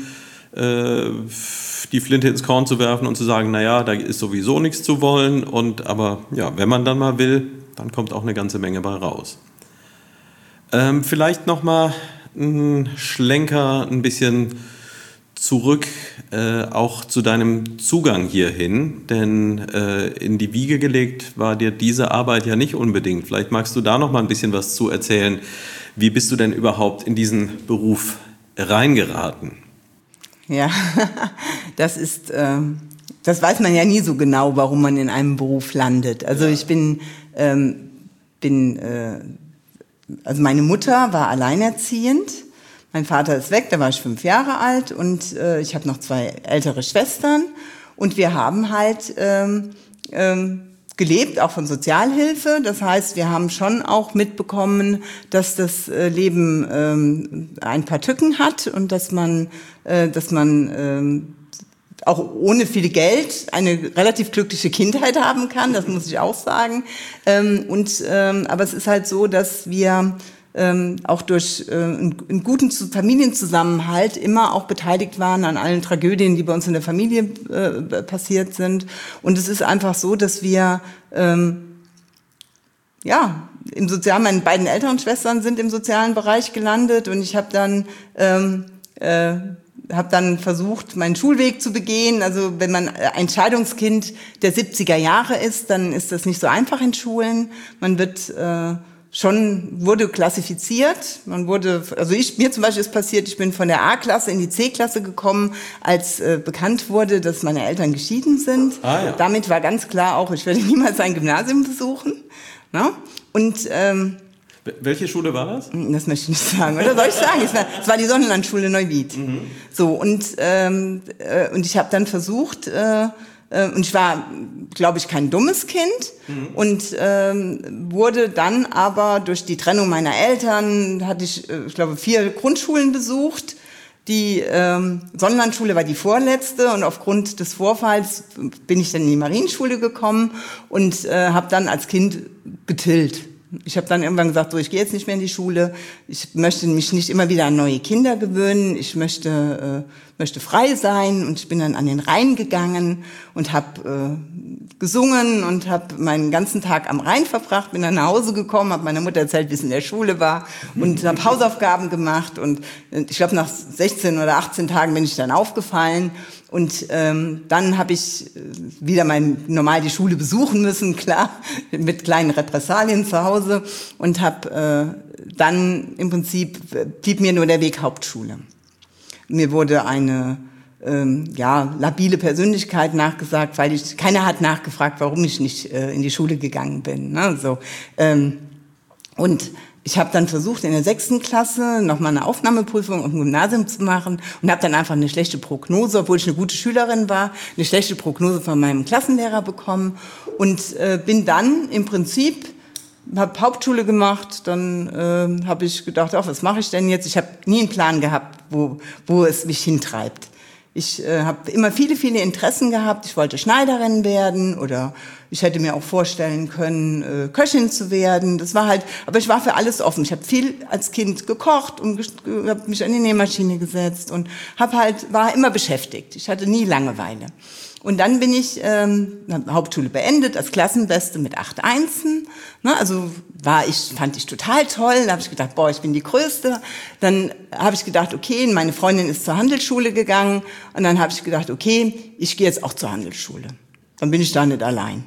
die Flinte ins Korn zu werfen und zu sagen, naja, da ist sowieso nichts zu wollen. Aber ja, wenn man dann mal will, dann kommt auch eine ganze Menge bei raus. Vielleicht nochmal ein Schlenker ein bisschen zurück auch zu deinem Zugang hierhin, denn in die Wiege gelegt war dir diese Arbeit ja nicht unbedingt. Vielleicht magst du da noch mal ein bisschen was zu erzählen. Wie bist du denn überhaupt in diesen Beruf reingeraten? Ja, das weiß man ja nie so genau, warum man in einem Beruf landet. Also ich also meine Mutter war alleinerziehend. Mein Vater ist weg, da war ich 5 Jahre alt und ich habe noch 2 ältere Schwestern und wir haben halt gelebt, auch von Sozialhilfe. Das heißt, wir haben schon auch mitbekommen, dass das Leben ein paar Tücken hat und dass man auch ohne viel Geld eine relativ glückliche Kindheit haben kann, das muss ich auch sagen. Aber es ist halt so, dass wir auch durch einen guten Familienzusammenhalt immer auch beteiligt waren an allen Tragödien, die bei uns in der Familie passiert sind. Und es ist einfach so, dass wir meine beiden älteren Schwestern sind im sozialen Bereich gelandet und ich habe dann versucht, meinen Schulweg zu begehen. Also wenn man ein Scheidungskind der 70er Jahre ist, dann ist das nicht so einfach in Schulen. Man wurde klassifiziert. Mir zum Beispiel ist passiert, ich bin von der A-Klasse in die C-Klasse gekommen, als bekannt wurde, dass meine Eltern geschieden sind. Ja. Damit war ganz klar auch, ich werde niemals ein Gymnasium besuchen. Na? Und welche Schule war das? Das möchte ich nicht sagen. Oder soll ich sagen? Es war die Sonnenlandschule Neuwied. Mhm. So, und ich habe dann versucht, und ich war, glaube ich, kein dummes Kind und wurde dann aber durch die Trennung meiner Eltern, hatte ich glaube, 4 Grundschulen besucht. Die Sonnenlandschule war die vorletzte und aufgrund des Vorfalls bin ich dann in die Marienschule gekommen und habe dann als Kind getillt. Ich habe dann irgendwann gesagt, so, ich gehe jetzt nicht mehr in die Schule, ich möchte mich nicht immer wieder an neue Kinder gewöhnen, ich möchte frei sein und ich bin dann an den Rhein gegangen und habe gesungen und habe meinen ganzen Tag am Rhein verbracht, bin dann nach Hause gekommen, habe meiner Mutter erzählt, wie es in der Schule war und habe Hausaufgaben gemacht und ich glaube nach 16 oder 18 Tagen bin ich dann aufgefallen. Und dann habe ich wieder normal die Schule besuchen müssen, klar, mit kleinen Repressalien zu Hause und habe dann im Prinzip blieb mir nur der Weg Hauptschule. Mir wurde eine labile Persönlichkeit nachgesagt, weil keiner hat nachgefragt, warum ich nicht in die Schule gegangen bin. Ne? So, und ich habe dann versucht, in der 6. Klasse nochmal eine Aufnahmeprüfung im Gymnasium zu machen und habe dann einfach eine schlechte Prognose, obwohl ich eine gute Schülerin war, eine schlechte Prognose von meinem Klassenlehrer bekommen und bin dann im Prinzip, habe Hauptschule gemacht, dann habe ich gedacht, was mache ich denn jetzt? Ich habe nie einen Plan gehabt, wo es mich hintreibt. Ich habe immer viele, viele Interessen gehabt. Ich wollte Schneiderin werden oder ich hätte mir auch vorstellen können, Köchin zu werden. Das war halt, aber ich war für alles offen. Ich habe viel als Kind gekocht und habe mich an die Nähmaschine gesetzt und war immer beschäftigt. Ich hatte nie Langeweile. Und dann bin ich Hauptschule beendet als Klassenbeste mit 8 Einsen. Ne, also fand ich total toll. Da habe ich gedacht, ich bin die Größte. Dann habe ich gedacht, okay, meine Freundin ist zur Handelsschule gegangen. Und dann habe ich gedacht, okay, ich gehe jetzt auch zur Handelsschule. Dann bin ich da nicht allein.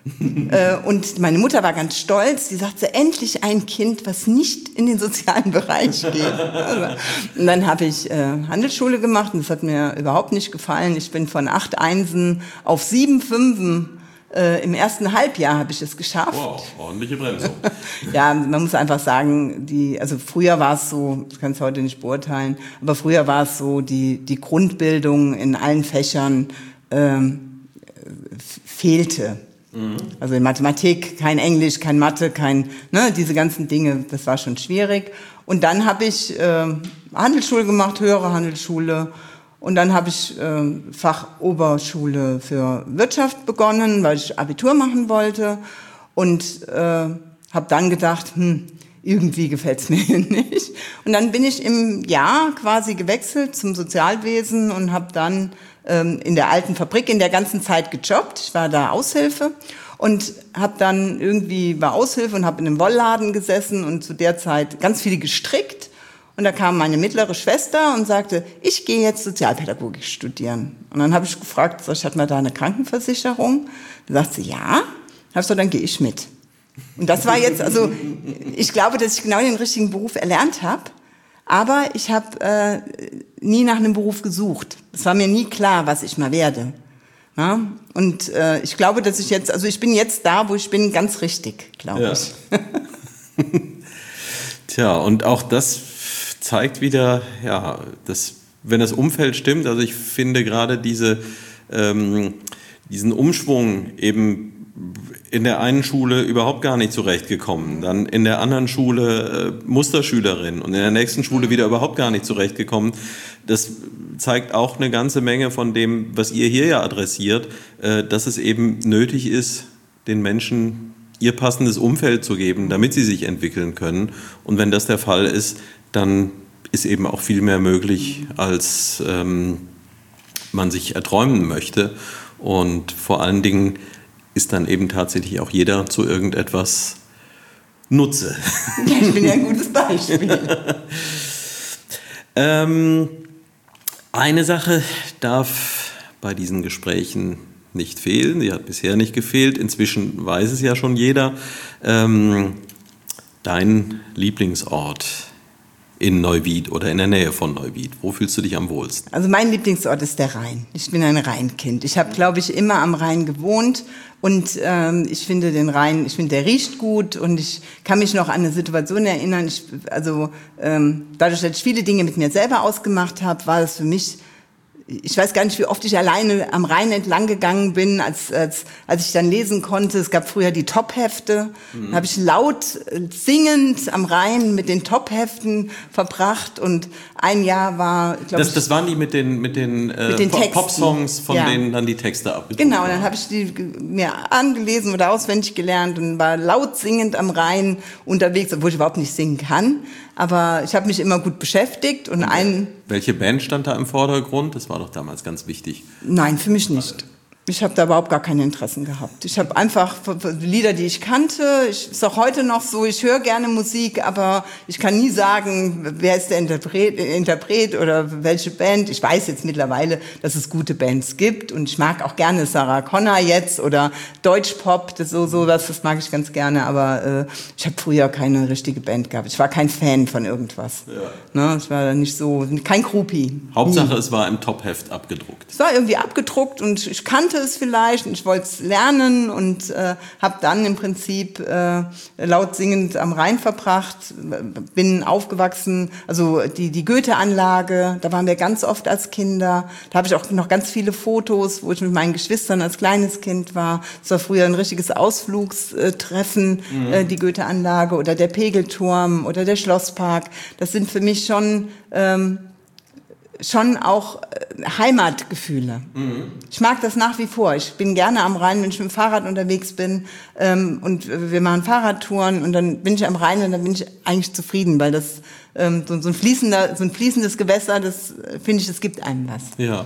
Und meine Mutter war ganz stolz. Die sagte, endlich ein Kind, was nicht in den sozialen Bereich geht. Und dann habe ich Handelsschule gemacht und das hat mir überhaupt nicht gefallen. Ich bin von 8 Einsen auf 7 Fünfen. Im ersten Halbjahr habe ich es geschafft. Wow, ordentliche Bremsung. Ja, man muss einfach sagen, früher war es so, ich kann es heute nicht beurteilen, aber früher war es so, die Grundbildung in allen Fächern fehlte. Also in Mathematik, kein Englisch, kein Mathe, diese ganzen Dinge, das war schon schwierig. Und dann habe ich Handelsschule gemacht, höhere Handelsschule. Und dann habe ich Fachoberschule für Wirtschaft begonnen, weil ich Abitur machen wollte. Und habe dann gedacht, irgendwie gefällt's mir hier nicht. Und dann bin ich im Jahr quasi gewechselt zum Sozialwesen und habe dann in der alten Fabrik in der ganzen Zeit gejobbt. Ich war da Aushilfe und war Aushilfe und habe in einem Wollladen gesessen und zu der Zeit ganz viel gestrickt. Und da kam meine mittlere Schwester und sagte, ich gehe jetzt Sozialpädagogik studieren. Und dann habe ich gefragt, hat man da eine Krankenversicherung? Da sagt sie, ja. Dann gehe ich mit. Und das war jetzt, also ich glaube, dass ich genau den richtigen Beruf erlernt habe, aber ich habe nie nach einem Beruf gesucht. Es war mir nie klar, was ich mal werde. Ja? Und ich glaube, dass ich bin jetzt da, wo ich bin, ganz richtig, glaube ich. Tja, und auch das zeigt wieder, wenn das Umfeld stimmt, also ich finde gerade diesen Umschwung eben in der einen Schule überhaupt gar nicht zurechtgekommen, dann in der anderen Schule Musterschülerin und in der nächsten Schule wieder überhaupt gar nicht zurechtgekommen. Das zeigt auch eine ganze Menge von dem, was ihr hier ja adressiert, dass es eben nötig ist, den Menschen ihr passendes Umfeld zu geben, damit sie sich entwickeln können. Und wenn das der Fall ist, dann ist eben auch viel mehr möglich, als man sich erträumen möchte. Und vor allen Dingen ist dann eben tatsächlich auch jeder zu irgendetwas Nutze. Ich bin ja ein gutes Beispiel. Eine Sache darf bei diesen Gesprächen nicht fehlen. Sie hat bisher nicht gefehlt. Inzwischen weiß es ja schon jeder. Dein Lieblingsort in Neuwied oder in der Nähe von Neuwied. Wo fühlst du dich am wohlsten? Also mein Lieblingsort ist der Rhein. Ich bin ein Rheinkind. Ich habe, glaube ich, immer am Rhein gewohnt und ich finde den Rhein, der riecht gut und ich kann mich noch an eine Situation erinnern. Dadurch, dass ich viele Dinge mit mir selber ausgemacht habe, war es für mich, ich weiß gar nicht, wie oft ich alleine am Rhein entlang gegangen bin, als ich dann lesen konnte. Es gab früher die Top-Hefte. Da habe ich laut singend am Rhein mit den Top-Heften verbracht. Und ein Jahr war, glaube ich... Das waren die mit den Pop-Songs, von denen dann die Texte abgedruckt Genau, dann habe ich die mir angelesen oder auswendig gelernt und war laut singend am Rhein unterwegs, obwohl ich überhaupt nicht singen kann. Aber ich habe mich immer gut beschäftigt. Und welche Band stand da im Vordergrund? Das war doch damals ganz wichtig. Nein, für mich nicht. Ich habe da überhaupt gar keine Interessen gehabt. Ich habe einfach Lieder, die ich kannte. Ist auch heute noch so, ich höre gerne Musik, aber ich kann nie sagen, wer ist der Interpret oder welche Band. Ich weiß jetzt mittlerweile, dass es gute Bands gibt und ich mag auch gerne Sarah Connor jetzt oder Deutschpop, das mag ich ganz gerne, aber ich habe früher keine richtige Band gehabt. Ich war kein Fan von irgendwas. Ja. Ne, ich war nicht so, kein Groupie. Hauptsache, es war im Top-Heft abgedruckt. Es war irgendwie abgedruckt und ich kannte es vielleicht und ich wollte es lernen und habe dann im Prinzip laut singend am Rhein verbracht, bin aufgewachsen, also die Goethe-Anlage, da waren wir ganz oft als Kinder, da habe ich auch noch ganz viele Fotos, wo ich mit meinen Geschwistern als kleines Kind war. Es war früher ein richtiges Ausflugstreffen, die Goethe-Anlage oder der Pegelturm oder der Schlosspark. Das sind für mich schon auch Heimatgefühle. Ich mag das nach wie vor. Ich bin gerne am Rhein, wenn ich mit dem Fahrrad unterwegs bin und wir machen Fahrradtouren und dann bin ich am Rhein und dann bin ich eigentlich zufrieden, weil das so ein fließendes Gewässer, das finde ich, das gibt einem was. Ja.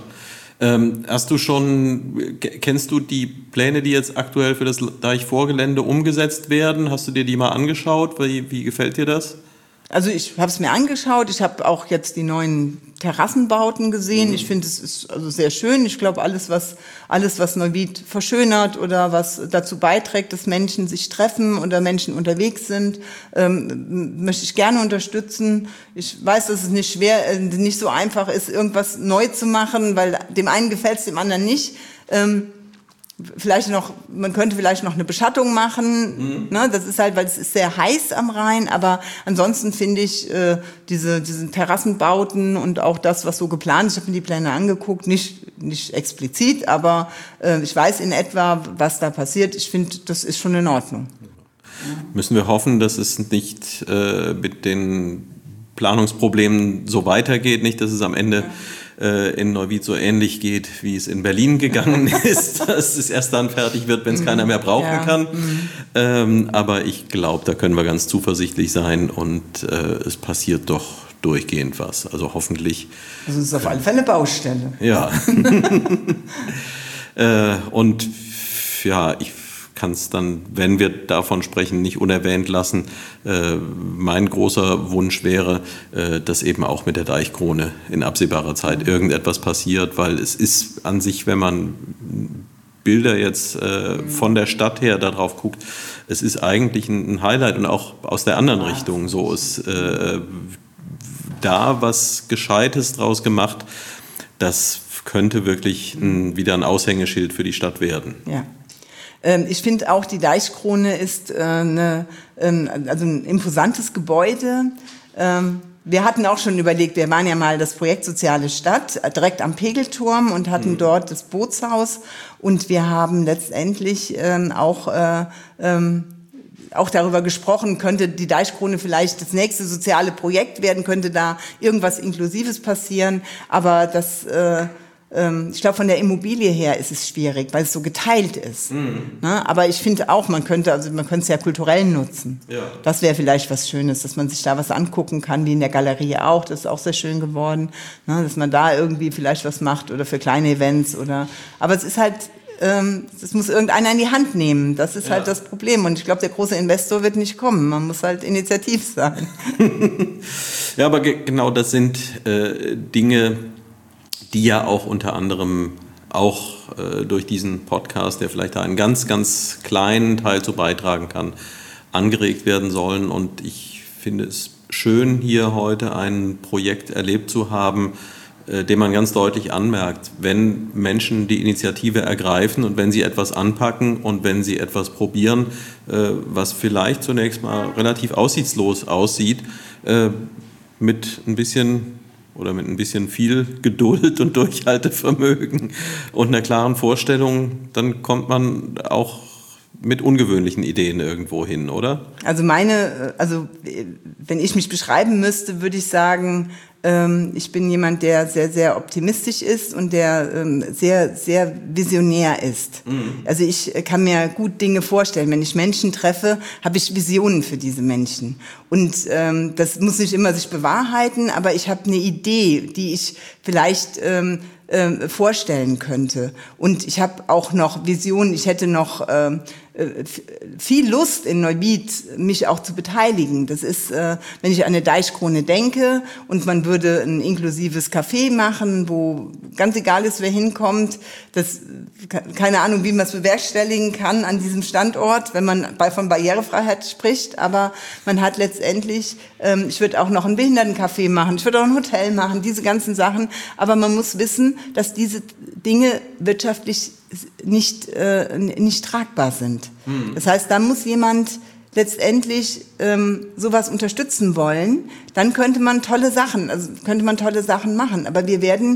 Kennst du die Pläne, die jetzt aktuell für das Deichvorgelände umgesetzt werden? Hast du dir die mal angeschaut? Wie gefällt dir das? Also ich habe es mir angeschaut, ich habe auch jetzt die neuen Terrassenbauten gesehen. Ich finde, es ist also sehr schön. Ich glaube, alles, was Neuwied verschönert oder was dazu beiträgt, dass Menschen sich treffen oder Menschen unterwegs sind, möchte ich gerne unterstützen. Ich weiß, dass es nicht so einfach ist, irgendwas neu zu machen, weil dem einen gefällt es, dem anderen nicht. man könnte vielleicht noch eine Beschattung machen, ne? Das ist halt, weil es ist sehr heiß am Rhein, aber ansonsten finde ich diese Terrassenbauten und auch das, was so geplant ist, ich habe mir die Pläne angeguckt, nicht explizit, aber ich weiß in etwa, was da passiert. Ich finde, das ist schon in Ordnung. Müssen wir hoffen, dass es nicht mit den Planungsproblemen so weitergeht, nicht, dass es am Ende in Neuwied so ähnlich geht, wie es in Berlin gegangen ist, dass es erst dann fertig wird, wenn es keiner mehr brauchen kann. Aber ich glaube, da können wir ganz zuversichtlich sein und es passiert doch durchgehend was. Also hoffentlich. Also es ist auf alle Fälle eine Baustelle. Ja. Und ja, ich kann es dann, wenn wir davon sprechen, nicht unerwähnt lassen. Mein großer Wunsch wäre, dass eben auch mit der Deichkrone in absehbarer Zeit irgendetwas passiert, weil es ist an sich, wenn man Bilder jetzt von der Stadt her darauf guckt, es ist eigentlich ein Highlight und auch aus der anderen Richtung so ist da was Gescheites draus gemacht. Das könnte wirklich wieder ein Aushängeschild für die Stadt werden. Ja. Ich finde auch, die Deichkrone ist also ein imposantes Gebäude. Wir hatten auch schon überlegt, wir waren ja mal das Projekt Soziale Stadt, direkt am Pegelturm und hatten dort das Bootshaus. Und wir haben letztendlich auch darüber gesprochen, könnte die Deichkrone vielleicht das nächste soziale Projekt werden, könnte da irgendwas Inklusives passieren. Aber das... ich glaube, von der Immobilie her ist es schwierig, weil es so geteilt ist. Ne? Aber ich finde auch, man könnte es ja kulturell nutzen. Ja. Das wäre vielleicht was Schönes, dass man sich da was angucken kann, wie in der Galerie auch. Das ist auch sehr schön geworden. Ne? Dass man da irgendwie vielleicht was macht oder für kleine Events aber es ist halt, das muss irgendeiner in die Hand nehmen. Das ist halt das Problem. Und ich glaube, der große Investor wird nicht kommen. Man muss halt initiativ sein. Ja, aber genau das sind Dinge, die ja auch unter anderem auch durch diesen Podcast, der vielleicht da einen ganz, ganz kleinen Teil zu beitragen kann, angeregt werden sollen. Und ich finde es schön, hier heute ein Projekt erlebt zu haben, dem man ganz deutlich anmerkt, wenn Menschen die Initiative ergreifen und wenn sie etwas anpacken und wenn sie etwas probieren, was vielleicht zunächst mal relativ aussichtslos aussieht, mit ein bisschen viel Geduld und Durchhaltevermögen und einer klaren Vorstellung, dann kommt man auch mit ungewöhnlichen Ideen irgendwo hin, oder? Also wenn ich mich beschreiben müsste, würde ich sagen, ich bin jemand, der sehr, sehr optimistisch ist und der sehr, sehr visionär ist. Also ich kann mir gut Dinge vorstellen. Wenn ich Menschen treffe, habe ich Visionen für diese Menschen. Und das muss nicht immer sich bewahrheiten, aber ich habe eine Idee, die ich vielleicht vorstellen könnte. Und ich habe auch noch Visionen, ich hätte noch viel Lust in Neuwied, mich auch zu beteiligen. Das ist, wenn ich an eine Deichkrone denke und man würde ein inklusives Café machen, wo ganz egal ist, wer hinkommt, das, keine Ahnung, wie man es bewerkstelligen kann an diesem Standort, wenn man von Barrierefreiheit spricht, aber man hat letztendlich, ich würde auch noch ein Behindertencafé machen, ich würde auch ein Hotel machen, diese ganzen Sachen, aber man muss wissen, dass diese Dinge wirtschaftlich nicht tragbar sind. Das heißt, da muss jemand letztendlich sowas unterstützen wollen, dann könnte man tolle Sachen machen. Aber wir werden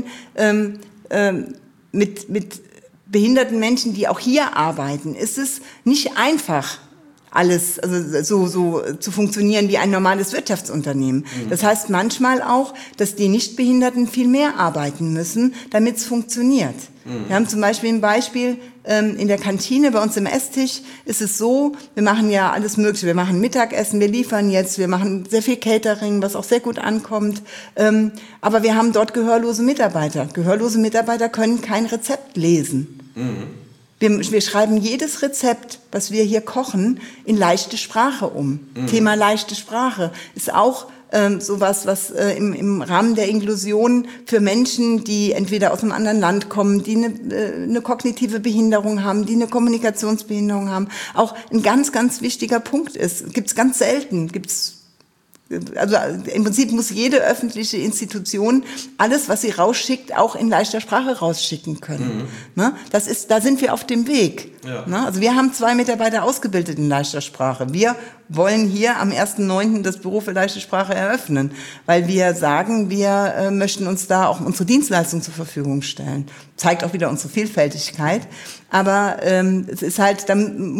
mit behinderten Menschen, die auch hier arbeiten, ist es nicht einfach, alles so zu funktionieren wie ein normales Wirtschaftsunternehmen. Das heißt manchmal auch, dass die Nichtbehinderten viel mehr arbeiten müssen, damit es funktioniert. Wir haben zum Beispiel ein Beispiel in der Kantine, bei uns im Esstisch ist es so, wir machen ja alles Mögliche. Wir machen Mittagessen, wir liefern jetzt, wir machen sehr viel Catering, was auch sehr gut ankommt. Aber wir haben dort gehörlose Mitarbeiter. Gehörlose Mitarbeiter können kein Rezept lesen. Wir schreiben jedes Rezept, was wir hier kochen, in leichte Sprache um. Thema leichte Sprache ist auch sowas, was im Rahmen der Inklusion für Menschen, die entweder aus einem anderen Land kommen, die eine kognitive Behinderung haben, die eine Kommunikationsbehinderung haben, auch ein ganz, ganz wichtiger Punkt ist. Gibt's ganz selten, gibt's Also im Prinzip muss jede öffentliche Institution alles, was sie rausschickt, auch in leichter Sprache rausschicken können. Ne? Da sind wir auf dem Weg. Ja. Ne? Also wir haben 2 Mitarbeiter ausgebildet in leichter Sprache. Wir wollen hier am 1.9. das Büro für leichte Sprache eröffnen, weil wir sagen, wir möchten uns da auch unsere Dienstleistung zur Verfügung stellen. Zeigt auch wieder unsere Vielfältigkeit. Aber es ist halt, da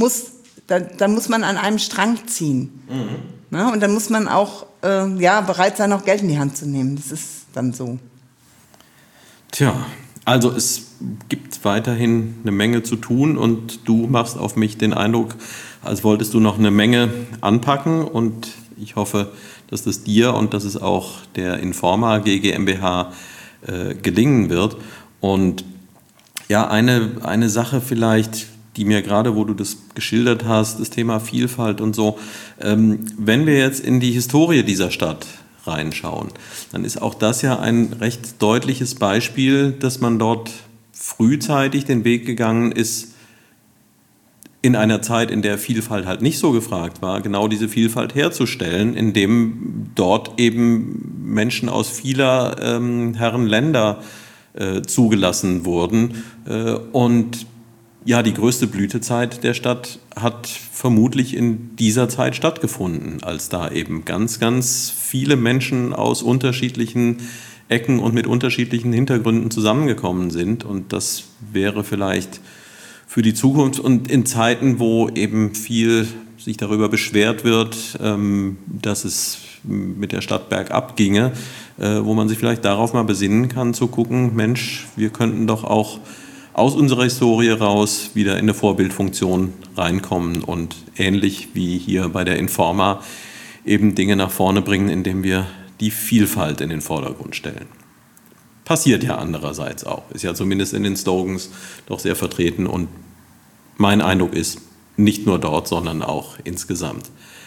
muss man an einem Strang ziehen. Ne? Und dann muss man auch bereit sein, auch Geld in die Hand zu nehmen. Das ist dann so. Tja, also es gibt weiterhin eine Menge zu tun und du machst auf mich den Eindruck, als wolltest du noch eine Menge anpacken und ich hoffe, dass das dir und dass es auch der Informa AG GmbH gelingen wird. Und ja, eine Sache vielleicht, die mir gerade, wo du das geschildert hast, das Thema Vielfalt und so, wenn wir jetzt in die Historie dieser Stadt reinschauen, dann ist auch das ja ein recht deutliches Beispiel, dass man dort frühzeitig den Weg gegangen ist, in einer Zeit, in der Vielfalt halt nicht so gefragt war, genau diese Vielfalt herzustellen, indem dort eben Menschen aus vieler Herren Länder zugelassen wurden. Und ja, die größte Blütezeit der Stadt hat vermutlich in dieser Zeit stattgefunden, als da eben ganz, ganz viele Menschen aus unterschiedlichen Ecken und mit unterschiedlichen Hintergründen zusammengekommen sind. Und das wäre vielleicht für die Zukunft und in Zeiten, wo eben viel sich darüber beschwert wird, dass es mit der Stadt bergab ginge, wo man sich vielleicht darauf mal besinnen kann, zu gucken, Mensch, wir könnten doch auch aus unserer Historie raus wieder in eine Vorbildfunktion reinkommen und ähnlich wie hier bei der Informa eben Dinge nach vorne bringen, indem wir die Vielfalt in den Vordergrund stellen. Passiert ja andererseits auch, ist ja zumindest in den Slogans doch sehr vertreten und mein Eindruck ist, nicht nur dort, sondern auch insgesamt.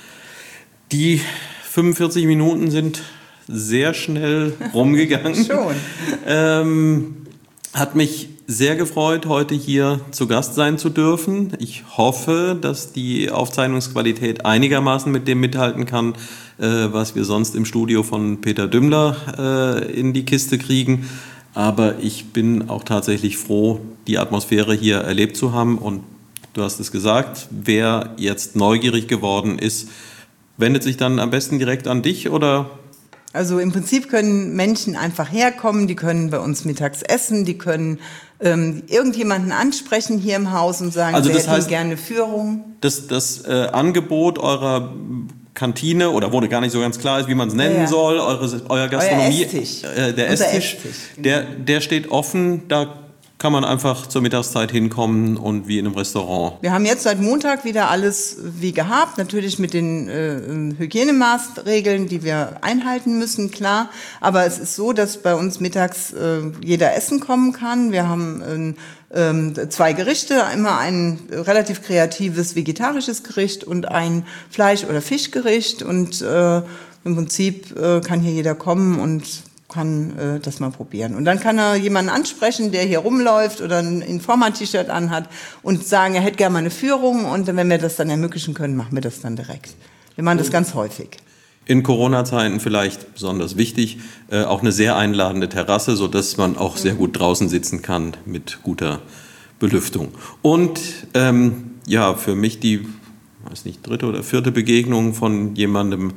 Die 45 Minuten sind sehr schnell rumgegangen. Schon. Hat mich sehr gefreut, heute hier zu Gast sein zu dürfen. Ich hoffe, dass die Aufzeichnungsqualität einigermaßen mit dem mithalten kann, was wir sonst im Studio von Peter Dümmler in die Kiste kriegen. Aber ich bin auch tatsächlich froh, die Atmosphäre hier erlebt zu haben. Und du hast es gesagt, wer jetzt neugierig geworden ist, wendet sich dann am besten direkt an dich oder? Also im Prinzip können Menschen einfach herkommen, die können bei uns mittags essen, die können irgendjemanden ansprechen hier im Haus und sagen, also sie hätten gerne Führung. Das Angebot eurer Kantine, oder wo gar nicht so ganz klar ist, wie man es nennen soll, euer Gastronomie, der Esstisch, genau. der steht offen, da kann man einfach zur Mittagszeit hinkommen und wie in einem Restaurant. Wir haben jetzt seit Montag wieder alles wie gehabt, natürlich mit den Hygienemaßregeln, die wir einhalten müssen, klar. Aber es ist so, dass bei uns mittags jeder essen kommen kann. Wir haben 2 Gerichte, immer ein relativ kreatives vegetarisches Gericht und ein Fleisch- oder Fischgericht. Und im Prinzip kann hier jeder kommen und kann das mal probieren. Und dann kann er jemanden ansprechen, der hier rumläuft oder ein Informa-T-Shirt anhat und sagen, er hätte gerne mal eine Führung und wenn wir das dann ermöglichen können, machen wir das dann direkt. Wir machen das ganz häufig. In Corona-Zeiten vielleicht besonders wichtig, auch eine sehr einladende Terrasse, sodass man auch sehr gut draußen sitzen kann mit guter Belüftung. Und für mich die, weiß nicht, 3. oder 4. Begegnung von jemandem,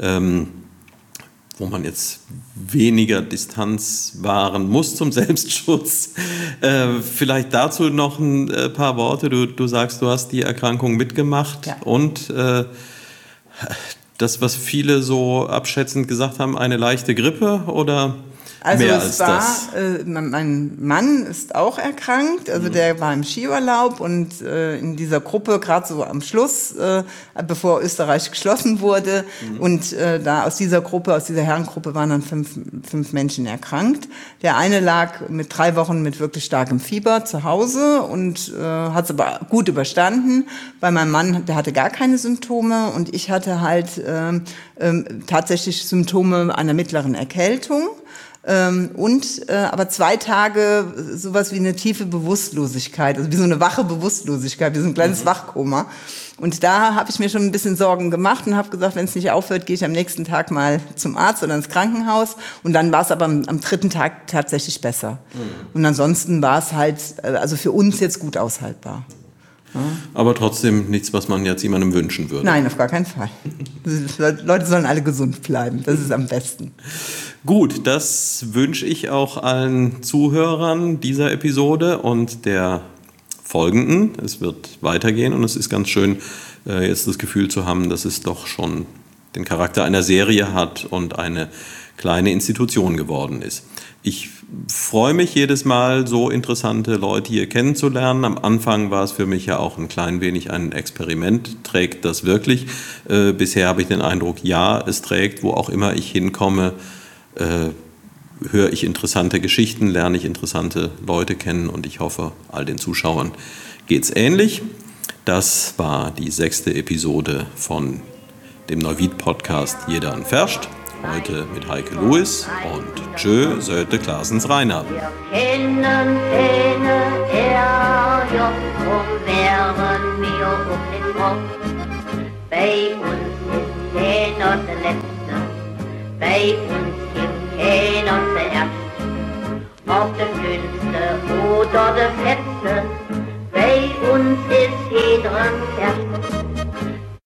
wo man jetzt weniger Distanz wahren muss zum Selbstschutz. Vielleicht dazu noch ein paar Worte. Du sagst, du hast die Erkrankung mitgemacht und das, was viele so abschätzend gesagt haben, eine leichte Grippe oder also mehr als das? Mein Mann ist auch erkrankt, also der war im Skiurlaub und in dieser Gruppe, gerade so am Schluss, bevor Österreich geschlossen wurde und da aus dieser Herrengruppe waren dann fünf Menschen erkrankt. Der eine lag mit 3 Wochen mit wirklich starkem Fieber zu Hause und hat es aber gut überstanden. Bei meinem Mann, der hatte gar keine Symptome und ich hatte halt tatsächlich Symptome einer mittleren Erkältung. Aber 2 Tage sowas wie eine tiefe Bewusstlosigkeit, also wie so eine wache Bewusstlosigkeit, wie so ein kleines Wachkoma. Und da habe ich mir schon ein bisschen Sorgen gemacht und habe gesagt, wenn es nicht aufhört, gehe ich am nächsten Tag mal zum Arzt oder ins Krankenhaus. Und dann war es aber am dritten Tag tatsächlich besser. Und ansonsten war es halt, also für uns jetzt gut aushaltbar. Ja. Aber trotzdem nichts, was man jetzt jemandem wünschen würde. Nein, auf gar keinen Fall. Leute sollen alle gesund bleiben, das ist am besten. Gut, das wünsche ich auch allen Zuhörern dieser Episode und der folgenden. Es wird weitergehen und es ist ganz schön, jetzt das Gefühl zu haben, dass es doch schon den Charakter einer Serie hat und eine kleine Institution geworden ist. Ich freue mich jedes Mal, so interessante Leute hier kennenzulernen. Am Anfang war es für mich ja auch ein klein wenig ein Experiment. Trägt das wirklich? Bisher habe ich den Eindruck, ja, es trägt. Wo auch immer ich hinkomme, höre ich interessante Geschichten, lerne ich interessante Leute kennen und ich hoffe, all den Zuschauern geht's ähnlich. Das war die 6. Episode von dem Neuwied-Podcast Jeder an Ferscht. Heute mit Heike Louis und Tschö, Söte Klaasens Reinhard. Wir kennen keine RJ und wären wir auf den Kopf. Bei uns ist keiner der Letzte, bei uns gibt keiner der Erste. Ob der Dünnste oder der Fetzte, bei uns ist jeder ein Erste.